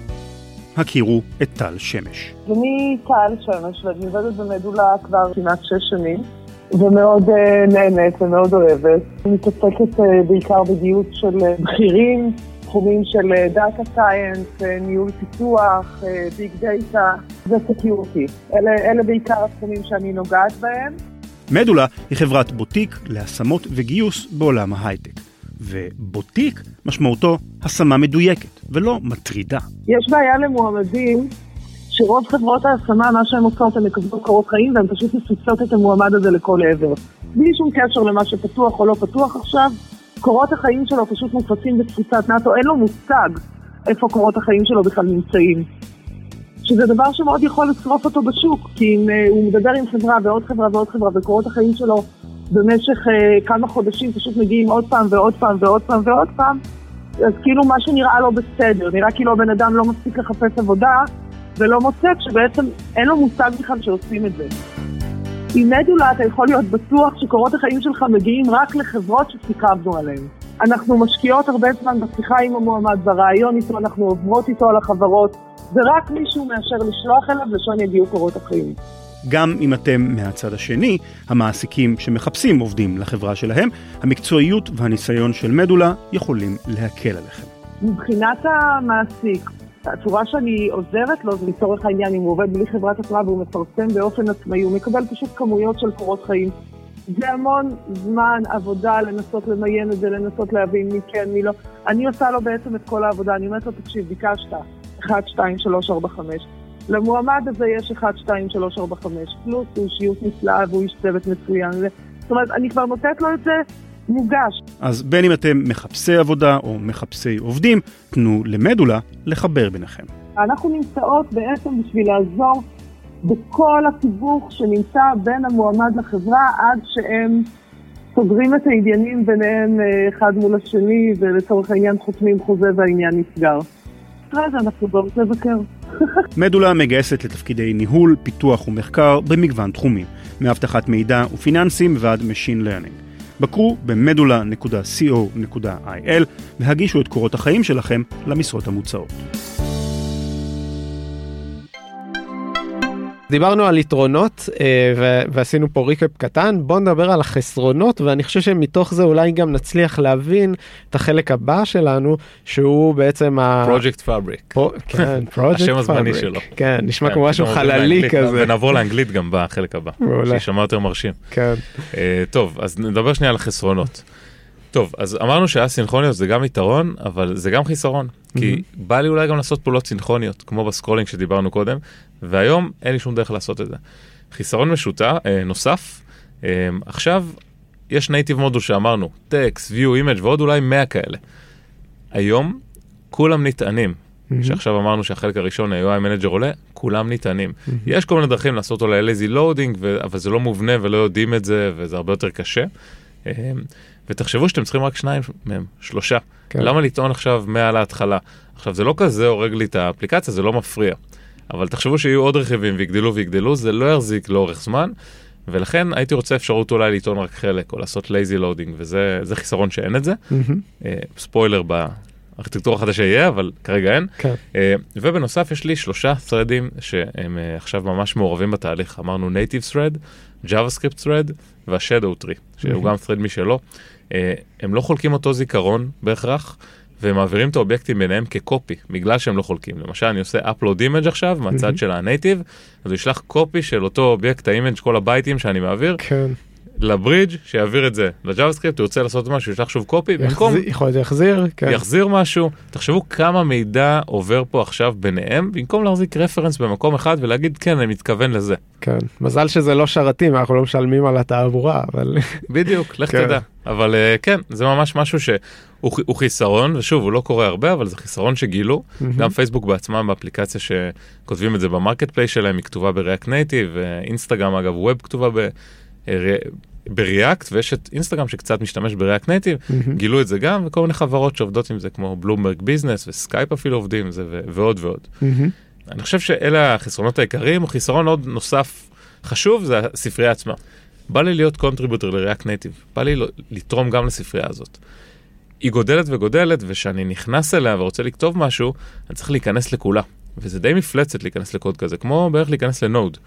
הכירו את טל שמש. אני טל שמש, ואני עובדת במדולה כבר כמעט 6 שנים. ומאוד נהנית ומאוד אוהבת. אני מתעסקת בעיקר בגיוס של בכירים, תחומים של דאטה סיינס, ניהול פיתוח, ביג דאטה וסקיוריטי. אלה בעיקר התחומים שאני נוגעת בהם. מדולה היא חברת בוטיק להשמות וגיוס בעולם ההייטק. ובוטיק משמעותו השמה מדויקת ולא מטרידה. יש בעיה למועמדים שרוב חברות ההשמה, מה שהן עושות, הן מקבלות קורות חיים, והן פשוט מפיצות את המועמד הזה לכל עבר. בלי שום קשר למה שפתוח או לא פתוח עכשיו, קורות החיים שלו פשוט מופצים בתפוצת נאטו, אין לו מושג איפה קורות החיים שלו בכלל נמצאים. שזה דבר שמאוד יכול לצרוף אותו בשוק, כי אם הוא מדבר עם חברה ועוד חברה ועוד חברה, וקורות החיים שלו במשך כמה חודשים פשוט מגיעים עוד פעם ועוד פעם ועוד פעם ועוד פעם, אז כאילו משהו נראה לו בסדר, נראה כאילו הבן אדם לא מספיק לחפש עבודה, ולא מוצא שבעצם אין לו מושג בכלל שעושים את זה. עם מדולה אתה יכול להיות בטוח שקורות החיים שלך מגיעים רק לחברות שסיכמנו עליהן. אנחנו משקיעות הרבה זמן בשיחה עם המועמד, ברעיון איתו, אנחנו עוברות איתו על החברות, ורק מישהו מאשר לשלוח אליו ושון יגיעו קורות החיים. גם אם אתם מהצד השני, המעסיקים שמחפשים עובדים לחברה שלהם, המקצועיות והניסיון של מדולה יכולים להקל עליכם. מבחינת המעסיק, הצורה שאני עוזרת לו, זה לצורך העניין, אם הוא עובד בלי חברת התראה והוא מפרסם באופן עצמאי, הוא מקבל פשוט כמויות של קורות חיים. זה המון זמן עבודה לנסות למיין את זה, לנסות להבין מי כן, מי לא. אני עושה לו בעצם את כל העבודה, אני אומרת לו, תקשיב, ביקשת 1, 2, 3, 4, 5. למועמד הזה יש 1, 2, 3, 4, 5, פלוס הוא אישיות נפלאה והוא איש צוות מצוין. זאת אומרת, אני כבר נותנת לו את זה מוגש. אז בין אם אתם מחפשי עבודה או מחפשי עובדים, תנו למדולה לחבר ביניכם. אנחנו נמצאות בעצם בשביל לעזור בכל התיווך שנמצא בין המועמד לחברה עד שהם סוגרים את העניינים ביניהם אחד מול השני ולצורך העניין חותמים חוזה והעניין נסגר. אחרי זה אנחנו בואו לבקר. מדולה מגייסת לתפקידי ניהול, פיתוח ומחקר במגוון תחומים, מאבטחת מידע ופיננסים ועד Machine Learning. בקרו במדולה.co.il והגישו את קורות החיים שלכם למשרות המוצעות. דיברנו על יתרונות ועשינו פה ריקאפ קטן, בואו נדבר על החסרונות, ואני חושב שמתוך זה אולי גם נצליח להבין את החלק הבא שלנו, שהוא בעצם Project Fabric. כן, Project Fabric. השם הזמני שלו. כן, נשמע כמו משהו חללי כזה. ונעבור לאנגלית גם בחלק הבא, שישמע יותר מרשים. כן. טוב, אז נדבר שנייה על החסרונות. טוב, אז אמרנו שהסינכרוניות זה גם יתרון, אבל זה גם חיסרון. כי בא לי אולי גם לעשות פעולות סינכרוניות, כמו בסקרולינג שדיברנו קודם, והיום אין לי שום דרך לעשות את זה. חיסרון נוסף, עכשיו יש נייטיב מודול שאמרנו, טקסט, view, image ועוד אולי 100 כאלה. היום כולם נטענים, שעכשיו אמרנו שהחלק הראשון, ה-UI Manager עולה, כולם נטענים. יש כל מיני דרכים לעשות אולי lazy loading, אבל זה לא מובנה ולא יודעים את זה, וזה הרבה יותר קשה. ותחשבו שאתם צריכים רק 2 מהם, 3. כן. למה לטעון עכשיו 100 להתחלה? עכשיו זה לא כזה הורג לי את האפליקציה, זה לא מפריע. אבל תחשבו שיהיו עוד רכיבים ויגדלו, זה לא יחזיק לאורך זמן, ולכן הייתי רוצה אפשרות אולי לטעון רק חלק, או לעשות lazy loading, וזה חיסרון שאין את זה. ספוילר בארכיטקטורה החדשה יהיה, אבל כרגע אין. כן. ובנוסף יש לי 3 threadים שהם עכשיו ממש מעורבים בתהליך. אמרנו native thread, JavaScript thread וה-shadow tree, שהוא גם thread משלו. הם לא חולקים אותו זיכרון בהכרח, והם מעבירים את האובייקטים ביניהם כקופי, בגלל שהם לא חולקים. למשל, אני עושה upload image עכשיו, מהצד של ה-native, אז הוא ישלח קופי של אותו אובייקט, ה-image, כל הבייטים שאני מעביר, לברידג' שיעביר את זה לג'אווה-סקריפט, הוא רוצה לעשות משהו, ישלח שוב קופי, יכול להיות יחזיר משהו. תחשבו כמה מידע עובר פה עכשיו ביניהם, במקום להחזיק רפרנס במקום אחד ולהגיד, כן, אני מתכוון לזה. כן, מזל שזה לא שרתים, אנחנו לא משלמים על התעבורה, אבל... בדיוק, לך תדע. אבל כן, זה ממש משהו שהוא חיסרון, ושוב, הוא לא קורה הרבה, אבל זה חיסרון שגילו. גם פייסבוק בעצמם, באפליקציה שכותבים את זה במרקט פלייס שלהם, היא כתובה בריאקט נייטיב, אינסטגרם, אגב, ווב כתובה בריאקט, ויש את אינסטגרם שקצת משתמש בריאקט נייטיב, גילו את זה גם, וכל מיני חברות שעובדות עם זה, כמו בלומברג ביזנס, וסקייפ אפילו עובדים עם זה, ועוד ועוד. אני חושב שאלה החסרונות העיקריים, חיסרון עוד נוסף חשוב, זה הספרייה עצמה. בא לי להיות קונטריבוטר לריאקט נייטיב, בא לי לתרום גם לספרייה הזאת. היא גודלת וגודלת, ושאני נכנס אליה ורוצה לכתוב משהו, אני צריך להיכנס לכולה. וזה די מפלצת להיכנס לקוד כזה, כמו בערך להיכנס לנוד.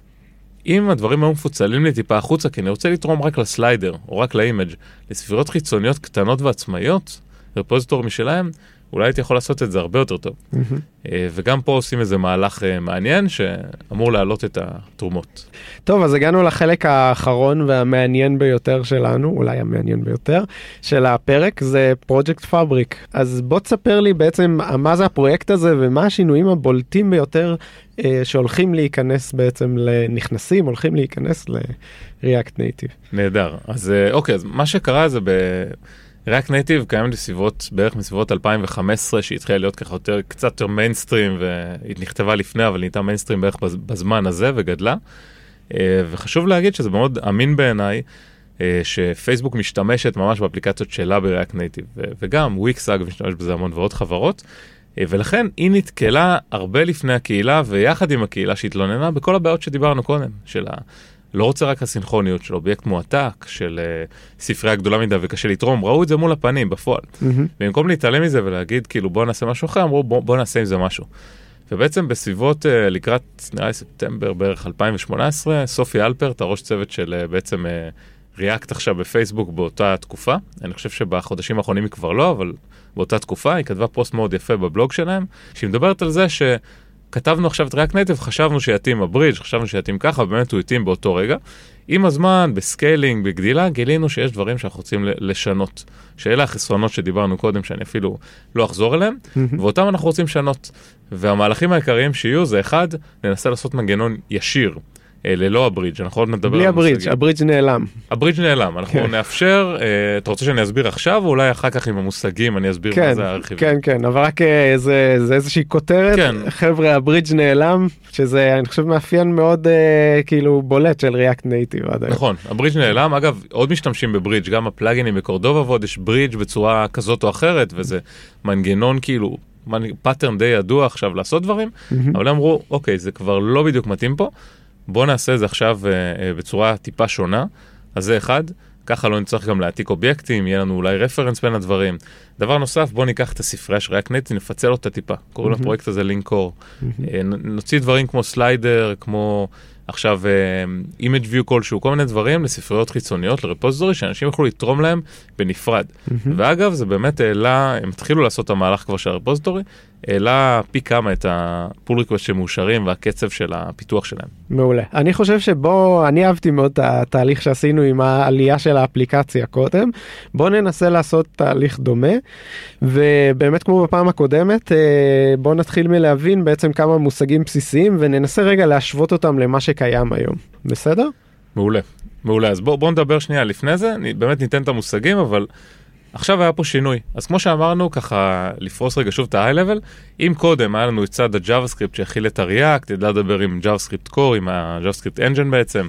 אם הדברים היו מפוצלים לי טיפה החוצה, כי אני רוצה לתרום רק לסליידר, או רק לאימג', לספירות חיצוניות קטנות ועצמאיות, רפוזיטור משלהם, אולי הייתי יכול לעשות את זה הרבה יותר טוב. וגם פה עושים איזה מהלך מעניין שאמור להעלות את התרומות. טוב, אז הגענו לחלק האחרון והמעניין ביותר שלנו, אולי המעניין ביותר, של הפרק, זה Project Fabric. אז בוא תספר לי בעצם מה זה הפרויקט הזה ומה השינויים הבולטים ביותר שהולכים להיכנס בעצם לנכנסים, הולכים להיכנס ל-React Native. נהדר. אז אוקיי, אז מה שקרה זה React Native קיים בערך מסביבות 2015, שהתחילה להיות ככה קצת יותר מיינסטרים, והיא נכתבה לפני, אבל נהייתה מיינסטרים בערך בזמן הזה וגדלה. וחשוב להגיד שזה מאוד אמין בעיניי, שפייסבוק משתמשת ממש באפליקציות שלה ב-React Native, וגם וויקס אגב משתמש בזה המון ועוד חברות, ולכן היא נתקלה הרבה לפני הקהילה, ויחד עם הקהילה שהתלוננה בכל הבעיות שדיברנו קודם, של לא רוצה רק הסינכרוניות של אובייקט מועתק, של ספרייה גדולה מדי וקשה לתרום, ראו את זה מול הפנים בפועל. במקום להתעלם מזה ולהגיד, כאילו בוא נעשה משהו אחר, אמרו בוא נעשה עם זה משהו. ובעצם בסביבות לקראת, נראה לי ספטמבר בערך 2018, סופי אלפרט, הראש צוות של בעצם ריאקט עכשיו בפייסבוק באותה תקופה. אני חושב שבחודשים האחרונים היא כבר לא, אבל באותה תקופה היא כתבה פוסט מאוד יפה בבלוג שלהם, שהיא מדברת על זה כתבנו עכשיו את React Native, חשבנו שיתאים הברידג', חשבנו שיתאים ככה, באמת הוא יתאים באותו רגע. עם הזמן, בסקיילינג, בגדילה, גילינו שיש דברים שאנחנו רוצים לשנות. שאלה החסרונות שדיברנו קודם, שאני אפילו לא אחזור אליהם, ואותם אנחנו רוצים לשנות. והמהלכים העיקריים שיהיו זה אחד, ננסה לעשות מנגנון ישיר ללא הברידג', אנחנו עוד נדבר בלי הברידג', הברידג' נעלם. הברידג' נעלם, אנחנו נאפשר, אתה רוצה שאני אסביר עכשיו, או אולי אחר כך עם המושגים אני אסביר מה זה הרכיבים? כן, כן, אבל רק זה איזושהי כותרת, חבר'ה, הברידג' נעלם, שזה אני חושב מאפיין מאוד כאילו בולט של React Native. נכון, הברידג' נעלם, אגב, עוד משתמשים בברידג', גם הפלאגינים בקורדובה ועוד יש ברידג' בצורה כזאת או אחרת, וזה מנגנון כאילו, פאטרן די ידוע עכשיו לעשות דברים, אבל הם אמרו, אוקיי, זה כבר לא בדיוק מתאים פה, בוא נעשה את זה עכשיו בצורה טיפה שונה, אז זה אחד, ככה לא נצטרך גם להעתיק אובייקטים, יהיה לנו אולי רפרנס בין הדברים. דבר נוסף, בוא ניקח את הספרייה של React Native, נפצל אותה טיפה, קוראים לפרויקט הזה לינקור, נוציא דברים כמו סליידר, כמו עכשיו image view כלשהו, כל מיני דברים לספריות חיצוניות, לרפוזיטורי, שאנשים יוכלו לתרום להם בנפרד. ואגב, זה באמת העלה, הם התחילו לעשות את המהלך כבר של הרפוזיטורי, העלה פי כמה את הפול ריקווסט שמאושרים והקצב של הפיתוח שלהם. מעולה. אני חושב שבו, אני אהבתי מאוד את התהליך שעשינו עם העלייה של האפליקציה קודם. בוא ננסה לעשות תהליך דומה, ובאמת כמו בפעם הקודמת, בוא נתחיל מלהבין בעצם כמה מושגים בסיסיים, וננסה רגע להשוות אותם למה שקיים היום. בסדר? מעולה. מעולה. אז בוא נדבר שנייה לפני זה, באמת ניתן את המושגים, אבל עכשיו היה פה שינוי. אז כמו שאמרנו, ככה לפרוס רגע שוב את ה-high level, אם קודם היה לנו את צד ה-JavaScript שהכיל את ה-React, ידע לדבר עם JavaScript Core, עם ה-JavaScript Engine בעצם,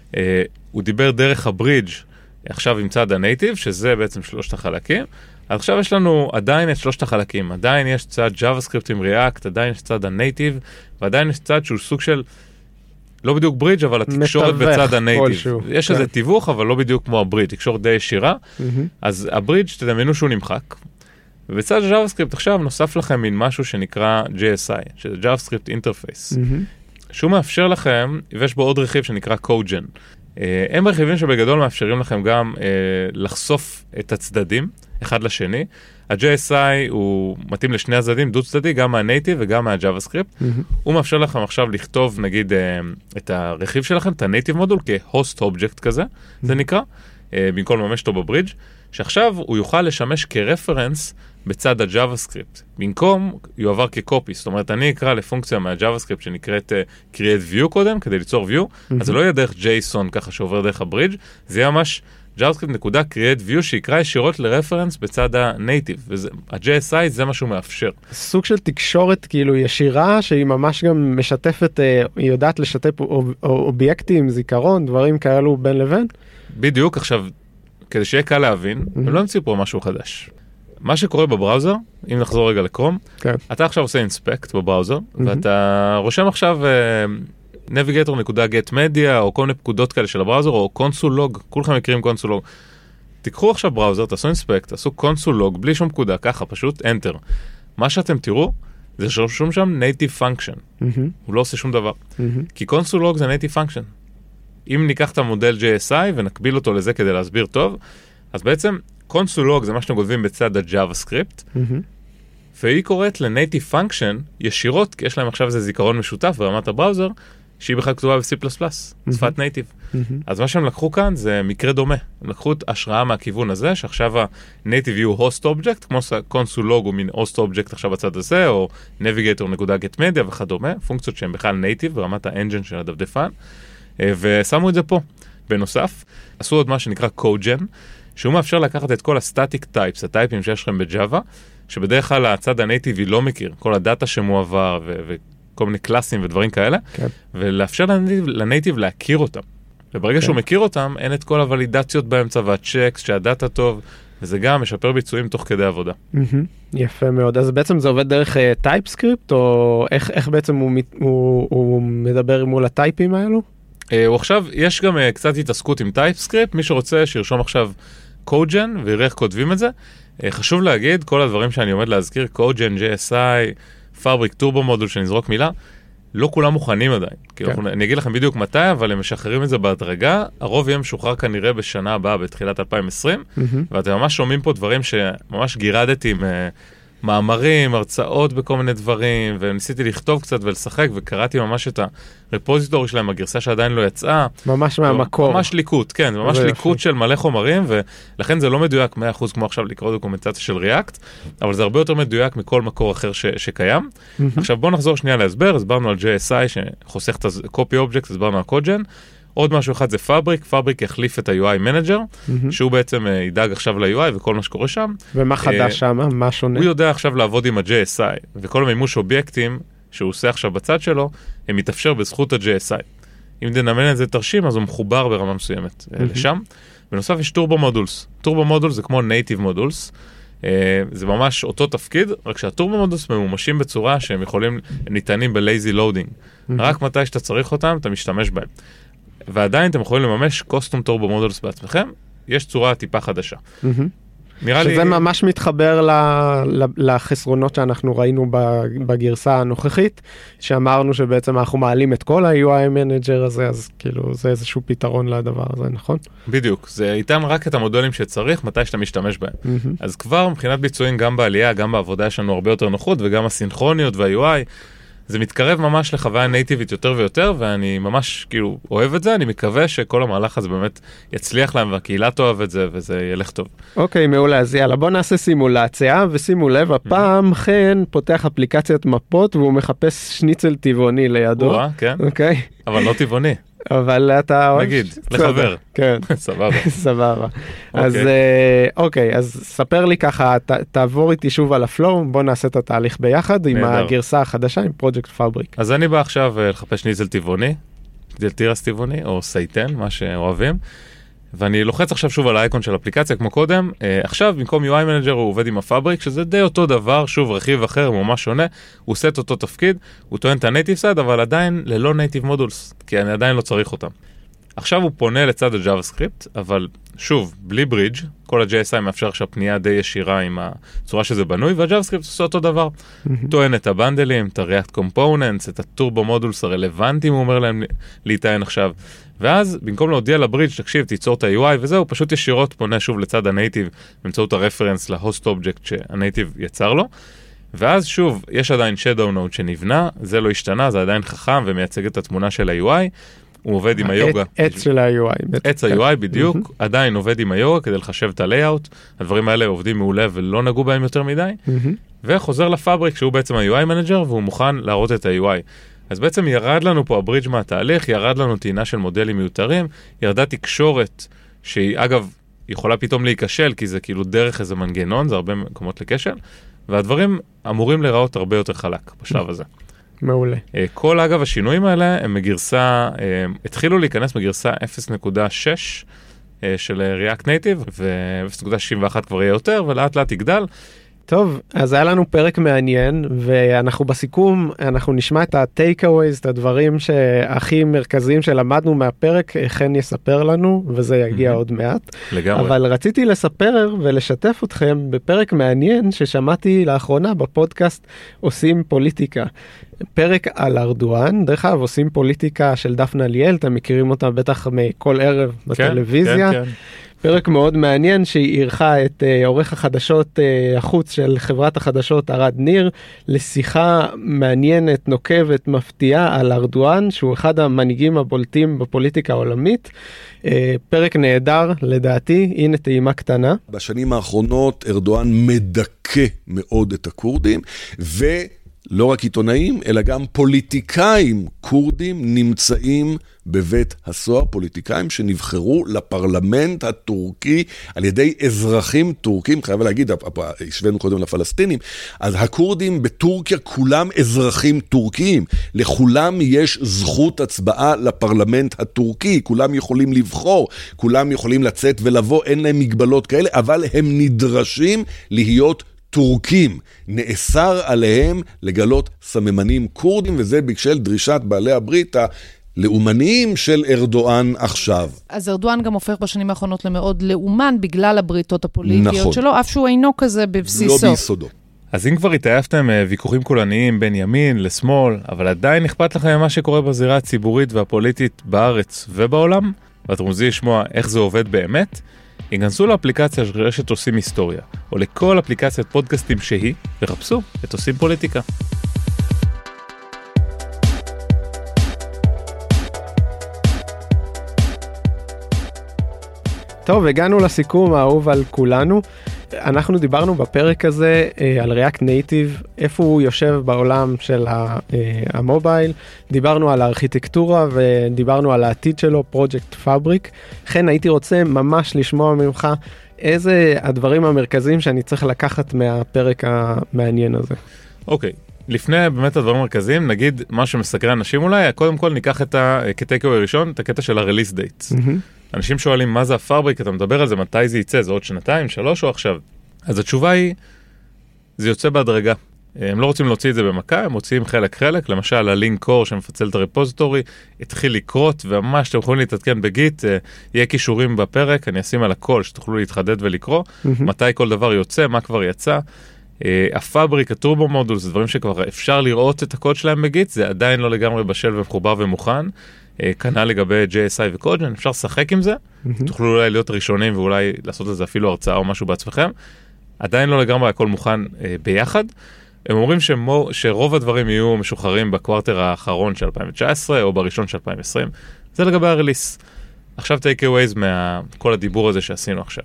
הוא דיבר דרך הברידג' עכשיו עם צד ה-Native, שזה בעצם שלושת החלקים. אז עכשיו יש לנו עדיין את שלושת החלקים, עדיין יש צד JavaScript עם React, עדיין יש צד ה-Native, ועדיין יש צד שהוא סוג של לא בדיוק ברידג' אבל התקשורת בצד הנייטיב. יש איזה תיווך, אבל לא בדיוק כמו הברידג', תקשורת די ישירה. אז הברידג' תדמיינו שהוא נמחק. ובצד JavaScript עכשיו נוסף לכם מין משהו שנקרא JSI, שזה JavaScript Interface. שהוא מאפשר לכם, ויש בו עוד רכיב שנקרא CodeGen. הם רכיבים שבגדול מאפשרים לכם גם לחשוף את הצדדים, אחד לשני. ה-JSI הוא מתאים לשני הצדדים, דו צדדי, גם מהנייטיב וגם מה-JavaScript. הוא מאפשר לכם עכשיו לכתוב, נגיד, את הרכיב שלכם, את ה-Native מודול, כ-Host Object כזה, זה נקרא, במקום לממש אותו בברידג', שעכשיו הוא יוכל לשמש כרפרנס בצד ה-JavaScript. במקום, יועבר כ-copy. זאת אומרת, אני אקרא לפונקציה מה-JavaScript שנקראת create view קודם, כדי ליצור view, אז זה לא יהיה דרך JSON ככה שעובר דרך הברידג', זה יהיה ממש JavaScript.create view שיקרא ישירות לרפרנס בצד ה-native, וה-JSI זה מה שהוא מאפשר. סוג של תקשורת כאילו ישירה, שהיא ממש גם משתפת, היא יודעת לשתף אובייקטים, זיכרון, דברים כאלו בין לבין? בדיוק, עכשיו, כדי שיהיה קל להבין, הם לא המציאו פה משהו חדש. מה שקורה בבראוזר, אם נחזור רגע לקרום, אתה עכשיו עושה אינספקט בבראוזר, ואתה רושם עכשיו navigator.getMedia, או כל מיני פקודות כאלה של הבראוזר, או קונסול לוג, כולכם מכירים קונסול לוג. תיקחו עכשיו בראוזר, תעשו אינספקט, תעשו קונסול לוג, בלי שום פקודה, ככה, פשוט Enter. מה שאתם תראו, זה שרשום שם native function. הוא לא עושה שום דבר. כי קונסול לוג זה native function. אם ניקח את המודל JSI ונקביל אותו לזה כדי להסביר טוב, אז בעצם קונסול לוג זה מה שאתם כותבים בצד ה-JavaScript, והיא קוראת ל-native function ישירות, כי יש להם עכשיו איזה זיכרון משותף ברמת הבראוזר, שהיא בכלל כתובה ב-C++, שפת native. אז מה שהם לקחו כאן זה מקרה דומה. הם לקחו את השראה מהכיוון הזה, שעכשיו ה-native יהיו host object, כמו קונסול לוג הוא מין host object עכשיו בצד הזה, או navigator.getMedia וכדומה, פונקציות שהן בכלל native ברמת האנג'ן של הדפדפן, ושמו את זה פה. בנוסף, עשו עוד מה שנקרא CodeGen, שהוא מאפשר לקחת את כל הסטטיק טייפס, הטייפים שיש לכם בג'אווה, שבדרך כלל הצד הנייטיבי לא מכיר, כל הדאטה שמועבר וכל מיני קלאסים ודברים כאלה, ולאפשר לנייטיב להכיר אותם. וברגע שהוא מכיר אותם, אין את כל הוולידציות באמצע והצ'קס, שהדאטה טוב, וזה גם משפר ביצועים תוך כדי עבודה. יפה מאוד. אז בעצם זה עובד דרך טייפסקריפט, או איך בעצם הוא מדבר מול הטייפים האלו? הוא עכשיו, יש גם קצת התעסקות עם טייפסקריפט, מי שרוצה שירשום עכשיו CodeGen ויראה איך כותבים את זה. חשוב להגיד, כל הדברים שאני עומד להזכיר, CodeGen, JSI, Fabric Turbo Module, שנזרוק מילה, לא כולם מוכנים עדיין. אני אגיד לכם בדיוק מתי, אבל הם משחררים את זה בהדרגה, הרוב יהיה משוחרר כנראה בשנה הבאה, בתחילת 2020, ואתם ממש שומעים פה דברים שממש גירדתי מאמרים, הרצאות בכל מיני דברים, וניסיתי לכתוב קצת ולשחק, וקראתי ממש את הרפוזיטורי שלהם, הגרסה שעדיין לא יצאה. ממש מהמקור. ממש ליקוט, כן, ממש ליקוט של מלא חומרים, ולכן זה לא מדויק 100% כמו עכשיו לקרוא דוקומנטציה של React, אבל זה הרבה יותר מדויק מכל מקור אחר שקיים. עכשיו בואו נחזור שנייה להסבר, הסברנו על JSI שחוסך את ה-copy object, הסברנו על CodeGen. עוד משהו אחד זה פאבריק, פאבריק יחליף את ה-UI מנג'ר, שהוא בעצם ידאג עכשיו ל-UI וכל מה שקורה שם. ומה חדש שם? מה שונה? הוא יודע עכשיו לעבוד עם ה-JSI, וכל המימוש אובייקטים שהוא עושה עכשיו בצד שלו, הם מתאפשר בזכות ה-JSI. אם נאמן את זה תרשים, אז הוא מחובר ברמה מסוימת לשם. בנוסף יש טורבו מודולס. טורבו מודולס זה כמו נייטיב מודולס. זה ממש אותו תפקיד, רק שהטורבו מודולס ממומשים בצורה שהם יכולים, הם ניתנים ב-lazy loading. רק מתי שאתה צריך אותם, אתה משתמש בהם. ועדיין אתם יכולים לממש קוסטום טורבו מודולס בעצמכם, יש צורה טיפה חדשה. שזה ממש מתחבר לחסרונות שאנחנו ראינו בגרסה הנוכחית, שאמרנו שבעצם אנחנו מעלים את כל ה-UI מנג'ר הזה, אז כאילו זה איזשהו פתרון לדבר הזה, נכון? בדיוק, זה ייתן רק את המודולים שצריך, מתי שאתה משתמש בהם. אז כבר מבחינת ביצועים גם בעלייה, גם בעבודה יש לנו הרבה יותר נוחות, וגם הסינכרוניות וה-UI, זה מתקרב ממש לחוויה נייטיבית יותר ויותר, ואני ממש כאילו אוהב את זה, אני מקווה שכל המהלך הזה באמת יצליח להם, והקהילה תאהב את זה, וזה ילך טוב. אוקיי, מעולה, אז יאללה, בוא נעשה סימולציה, ושימו לב, הפעם חן פותח אפליקציית מפות, והוא מחפש שניצל טבעוני לידו. כן, אוקיי. אבל לא טבעוני. אבל אתה... נגיד, לחבר. כן. סבבה. סבבה. אז אוקיי, אז ספר לי ככה, תעבור איתי שוב על הפלואו, בוא נעשה את התהליך ביחד עם הגרסה החדשה, עם פרויקט פאבריק. אז אני בא עכשיו לחפש שניצל טבעוני, תירס טבעוני, או סייטן, מה שאוהבים, ואני לוחץ עכשיו שוב על האייקון של אפליקציה כמו קודם, עכשיו במקום UI Manager הוא עובד עם הפאבריק, שזה די אותו דבר, שוב רכיב אחר, הוא ממש שונה, הוא עושה את אותו תפקיד, הוא טוען את הנייטיב סייד, אבל עדיין ללא נייטיב מודולס, כי אני עדיין לא צריך אותם. עכשיו הוא פונה לצד ה-JavaScript, אבל שוב, בלי ברידג', כל ה-JSI מאפשר עכשיו פנייה די ישירה עם הצורה שזה בנוי, וה-JavaScript עושה אותו דבר. טוען את הבנדלים, את ה-React Components, את הטורבו מודולס הרלוונטיים, הוא אומר להם להיטען עכשיו. ואז, במקום להודיע לברידג', תקשיב, תיצור את ה-UI וזהו, פשוט ישירות פונה שוב לצד הנייטיב, באמצעות הרפרנס להוסט אובייקט שהנייטיב יצר לו. ואז שוב, יש עדיין Shadow Node שנבנה, זה לא השתנה, זה עדיין חכם ומייצג את התמונה של ה-UI. הוא עובד עם היוגה. עץ של ה-UI. עץ ה-UI בדיוק, עדיין עובד עם היוגה כדי לחשב את ה-layout, הדברים האלה עובדים מעולה ולא נגעו בהם יותר מדי, וחוזר לפאבריק שהוא בעצם ה-UI מנג'ר, והוא מוכן להראות את ה-UI. אז בעצם ירד לנו פה הברידג' מהתהליך, ירד לנו טעינה של מודלים מיותרים, ירדה תקשורת שהיא אגב יכולה פתאום להיכשל, כי זה כאילו דרך איזה מנגנון, זה הרבה מקומות לכשל, והדברים אמורים להיראות הרבה יותר חלק בשלב הזה. מעולה. כל אגב השינויים האלה הם מגרסה, התחילו להיכנס מגרסה 0.6 של React Native, ו-0.61 כבר יהיה יותר, ולאט לאט יגדל. טוב, אז היה לנו פרק מעניין, ואנחנו בסיכום, אנחנו נשמע את ה-takeaways, את הדברים הכי מרכזיים שלמדנו מהפרק, חן יספר לנו, וזה יגיע עוד מעט. לגמרי. אבל רציתי לספר ולשתף אתכם בפרק מעניין ששמעתי לאחרונה בפודקאסט עושים פוליטיקה. פרק על ארדואן, דרך אגב עושים פוליטיקה של דפנה ליאל, אתם מכירים אותה בטח מכל ערב בטלוויזיה. כן, כן. פרק מאוד מעניין שהיא ערכה את עורך החדשות החוץ של חברת החדשות ארד ניר, לשיחה מעניינת, נוקבת, מפתיעה על ארדואן, שהוא אחד המנהיגים הבולטים בפוליטיקה העולמית. פרק נהדר לדעתי, הנה טעימה קטנה. בשנים האחרונות ארדואן מדכא מאוד את הקורדים, ולא רק עיתונאים, אלא גם פוליטיקאים קורדים נמצאים בבית הסוהר, פוליטיקאים שנבחרו לפרלמנט הטורקי על ידי אזרחים טורקים, חייב להגיד, השווינו קודם לפלסטינים, אז הקורדים בטורקיה כולם אזרחים טורקיים, לכולם יש זכות הצבעה לפרלמנט הטורקי, כולם יכולים לבחור, כולם יכולים לצאת ולבוא, אין להם מגבלות כאלה, אבל הם נדרשים להיות טורקים, נאסר עליהם לגלות סממנים קורדים, וזה בשל דרישת בעלי הברית לאומניים של ארדואן עכשיו. אז ארדואן גם הופך בשנים האחרונות למאוד לאומן בגלל הבריתות הפוליטיות נכון. שלו, אף שהוא אינו כזה בבסיסו. לא ביסודו. אז אם כבר התעייפתם ויכוחים קולניים בין ימין לשמאל, אבל עדיין אכפת לכם מה שקורה בזירה הציבורית והפוליטית בארץ ובעולם, ואתם רוצים לשמוע איך זה עובד באמת, היכנסו לאפליקציה של רשת עושים היסטוריה, או לכל אפליקציית פודקאסטים שהיא, וחפשו את עושים פוליטיקה. טוב, הגענו לסיכום האהוב על כולנו. אנחנו דיברנו בפרק הזה על React Native, איפה הוא יושב בעולם של המובייל, דיברנו על הארכיטקטורה ודיברנו על העתיד שלו, Project Fabric. לכן הייתי רוצה ממש לשמוע ממך איזה הדברים המרכזיים שאני צריך לקחת מהפרק המעניין הזה. אוקיי. לפני באמת הדברים המרכזיים, נגיד מה שמסקרן אנשים אולי, קודם כל ניקח כטייק-אווי ראשון, את הקטע של ה-release dates. אנשים שואלים מה זה הפאבריק, אתה מדבר על זה, מתי זה יצא, זה עוד 2, 3 או עכשיו? אז התשובה היא, זה יוצא בהדרגה. הם לא רוצים להוציא את זה במכה, הם מוציאים חלק, למשל הלינק קור שמפצל את הרפוזיטורי, התחיל לקרות, וממש אתם יכולים להתעדכן בגיט, יהיה קישורים בפרק, אני אשים על הכל שתוכלו להתחדד ולקרוא, מתי כל דבר יוצא, מה כבר יצא. הפאבריק, הטורבו מודול, זה דברים שכבר אפשר לראות את הקוד שלהם בגיט, זה עדיין לא לגמרי בשל ומחובר ומוכן. כנ"ל לגבי JSI וקודג'ן, אפשר לשחק עם זה, תוכלו אולי להיות ראשונים ואולי לעשות את זה אפילו הרצאה או משהו בעצמכם. עדיין לא לגמרי הכל מוכן ביחד. הם אומרים שרוב הדברים יהיו משוחררים בקוורטר האחרון של 2019 או בראשון של 2020. זה לגבי הרליס. עכשיו take-aways מכל הדיבור הזה שעשינו עכשיו.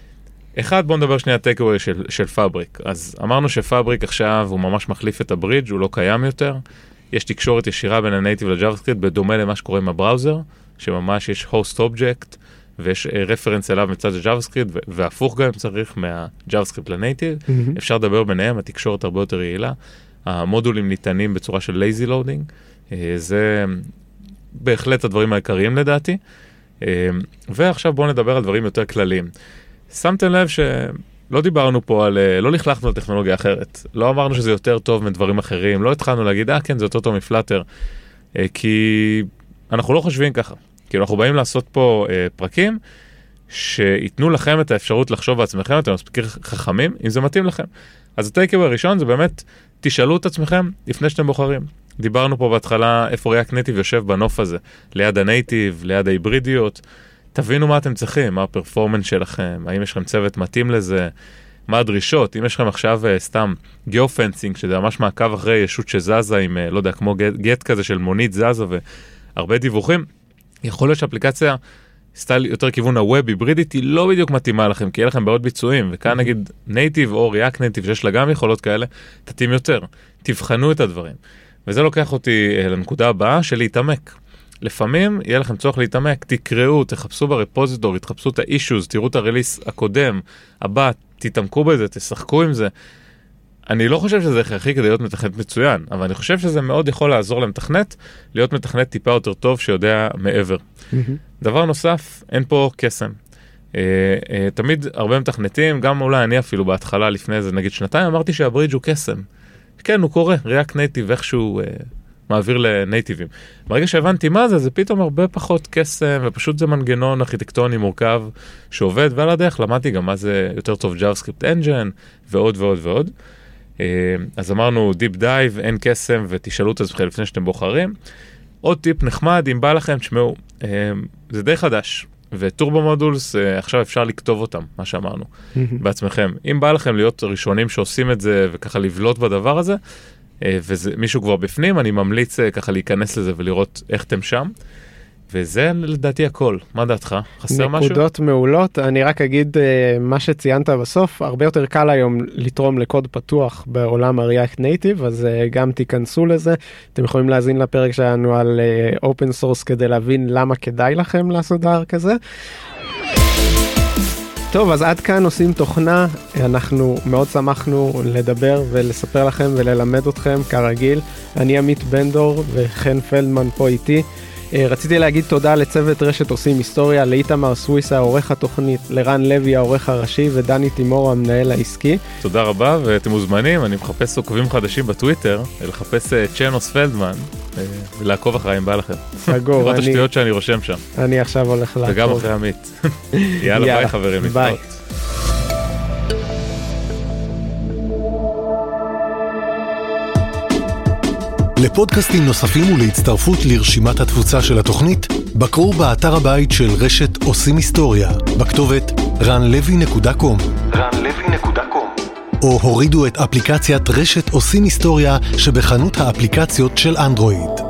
אחד, בואו נדבר שנייה take-away של פאבריק. אז אמרנו שפאבריק עכשיו הוא ממש מחליף את הברידג', הוא לא קיים יותר. יש תקשורת ישירה בין הנייטיב לג'אווה-סקריפט, בדומה למה שקורה עם הבראוזר, שממש יש host object, ויש רפרנס אליו מצד הג'אווה-סקריפט, והפוך גם צריך מהג'אווה-סקריפט לנייטיב. אפשר לדבר ביניהם, התקשורת הרבה יותר יעילה. המודולים ניתנים בצורה של lazy loading. זה בהחלט הדברים העיקריים לדעתי. ועכשיו בואו נדבר על דברים יותר כלליים. שמתם לב שלא דיברנו פה על, לא לכלכנו על טכנולוגיה אחרת. לא אמרנו שזה יותר טוב מדברים אחרים. לא התחלנו להגיד, כן, זה יותר טוב מפלאטר. כי אנחנו לא חושבים ככה. כי אנחנו באים לעשות פה פרקים שיתנו לכם את האפשרות לחשוב בעצמכם, אתם מספיק חכמים, אם זה מתאים לכם. אז הטייקאווי הראשון זה באמת, תשאלו את עצמכם לפני שאתם בוחרים. דיברנו פה בהתחלה איפה React Native יושב בנוף הזה, ליד הנייטיב, ליד ההיברידיות. תבינו מה אתם צריכים, מה הפרפורמנס שלכם, האם יש לכם צוות מתאים לזה, מה הדרישות, אם יש לכם עכשיו סתם גיאופנסינג, שזה ממש מעקב אחרי ישות שזזה עם, לא יודע, כמו גט כזה של מונית זזה והרבה דיווחים, יכול להיות שהאפליקציה סטייל יותר כיוון הווב היברידית היא לא בדיוק מתאימה לכם, כי יהיה לכם בעוד ביצועים, וכאן נגיד נייטיב או React Native שיש לה גם יכולות כאלה, תתאים יותר, תבחנו את הדברים. וזה לוקח אותי לנקודה הבאה של להתעמק. לפעמים יהיה לכם צורך להתעמק, תקראו, תחפשו ברפוזיטורי, תחפשו את האישוז, תראו את הרליס הקודם, הבא, תתעמקו בזה, תשחקו עם זה. אני לא חושב שזה הכרחי כדי להיות מתכנת מצוין, אבל אני חושב שזה מאוד יכול לעזור למתכנת, להיות מתכנת טיפה יותר טוב שיודע מעבר. דבר נוסף, אין פה קסם. תמיד הרבה מתכנתים, גם אולי אני אפילו בהתחלה לפני איזה נגיד 2, אמרתי שהברידג' הוא קסם. כן, הוא קורה, React Native איכשהו מעביר לנייטיבים. ברגע שהבנתי מה זה, זה פתאום הרבה פחות קסם, ופשוט זה מנגנון ארכיטקטוני מורכב שעובד, ועל הדרך למדתי גם מה זה יותר טוב JavaScript Engine, ועוד ועוד ועוד. אז אמרנו Deep Dive, אין קסם, ותשאלו את עצמכם לפני שאתם בוחרים. עוד טיפ נחמד, אם בא לכם, תשמעו, זה די חדש, וטורבו מודולס, עכשיו אפשר לכתוב אותם, מה שאמרנו, בעצמכם. אם בא לכם להיות ראשונים שעושים את זה, וככה לבלוט בדבר הזה, ומישהו כבר בפנים, אני ממליץ ככה להיכנס לזה ולראות איך אתם שם. וזה לדעתי הכל. מה דעתך? חסר משהו? נקודות מעולות. אני רק אגיד מה שציינת בסוף, הרבה יותר קל היום לתרום לקוד פתוח בעולם ה-React Native, אז גם תיכנסו לזה. אתם יכולים להזין לפרק שלנו על Open Source כדי להבין למה כדאי לכם לעשות דבר כזה. טוב, אז עד כאן עושים תוכנה. אנחנו מאוד שמחנו לדבר ולספר לכם וללמד אתכם כרגיל. אני עמית בן-דור וחן פלדמן פה איתי. רציתי להגיד תודה לצוות רשת עושים היסטוריה, לאיתמר סוויסה, עורך התוכנית, לרן לוי, העורך הראשי, ודני תימור, המנהל העסקי. תודה רבה, ואתם מוזמנים, אני מחפש עוקבים חדשים בטוויטר, לחפש צ'נוס פלדמן, ולעקוב אחרי אם בא לכם. סגור. לראות השטויות שאני רושם שם. אני עכשיו הולך לעקוב. וגם אחרי עמית. יאללה, ביי חברים, להתראות. לפודקאסטים נוספים ולהצטרפות לרשימת התפוצה של התוכנית, בקרו באתר הבית של רשת עושים היסטוריה, בכתובת ranlevy.com או הורידו את אפליקציית רשת עושים היסטוריה שבחנות האפליקציות של אנדרואיד.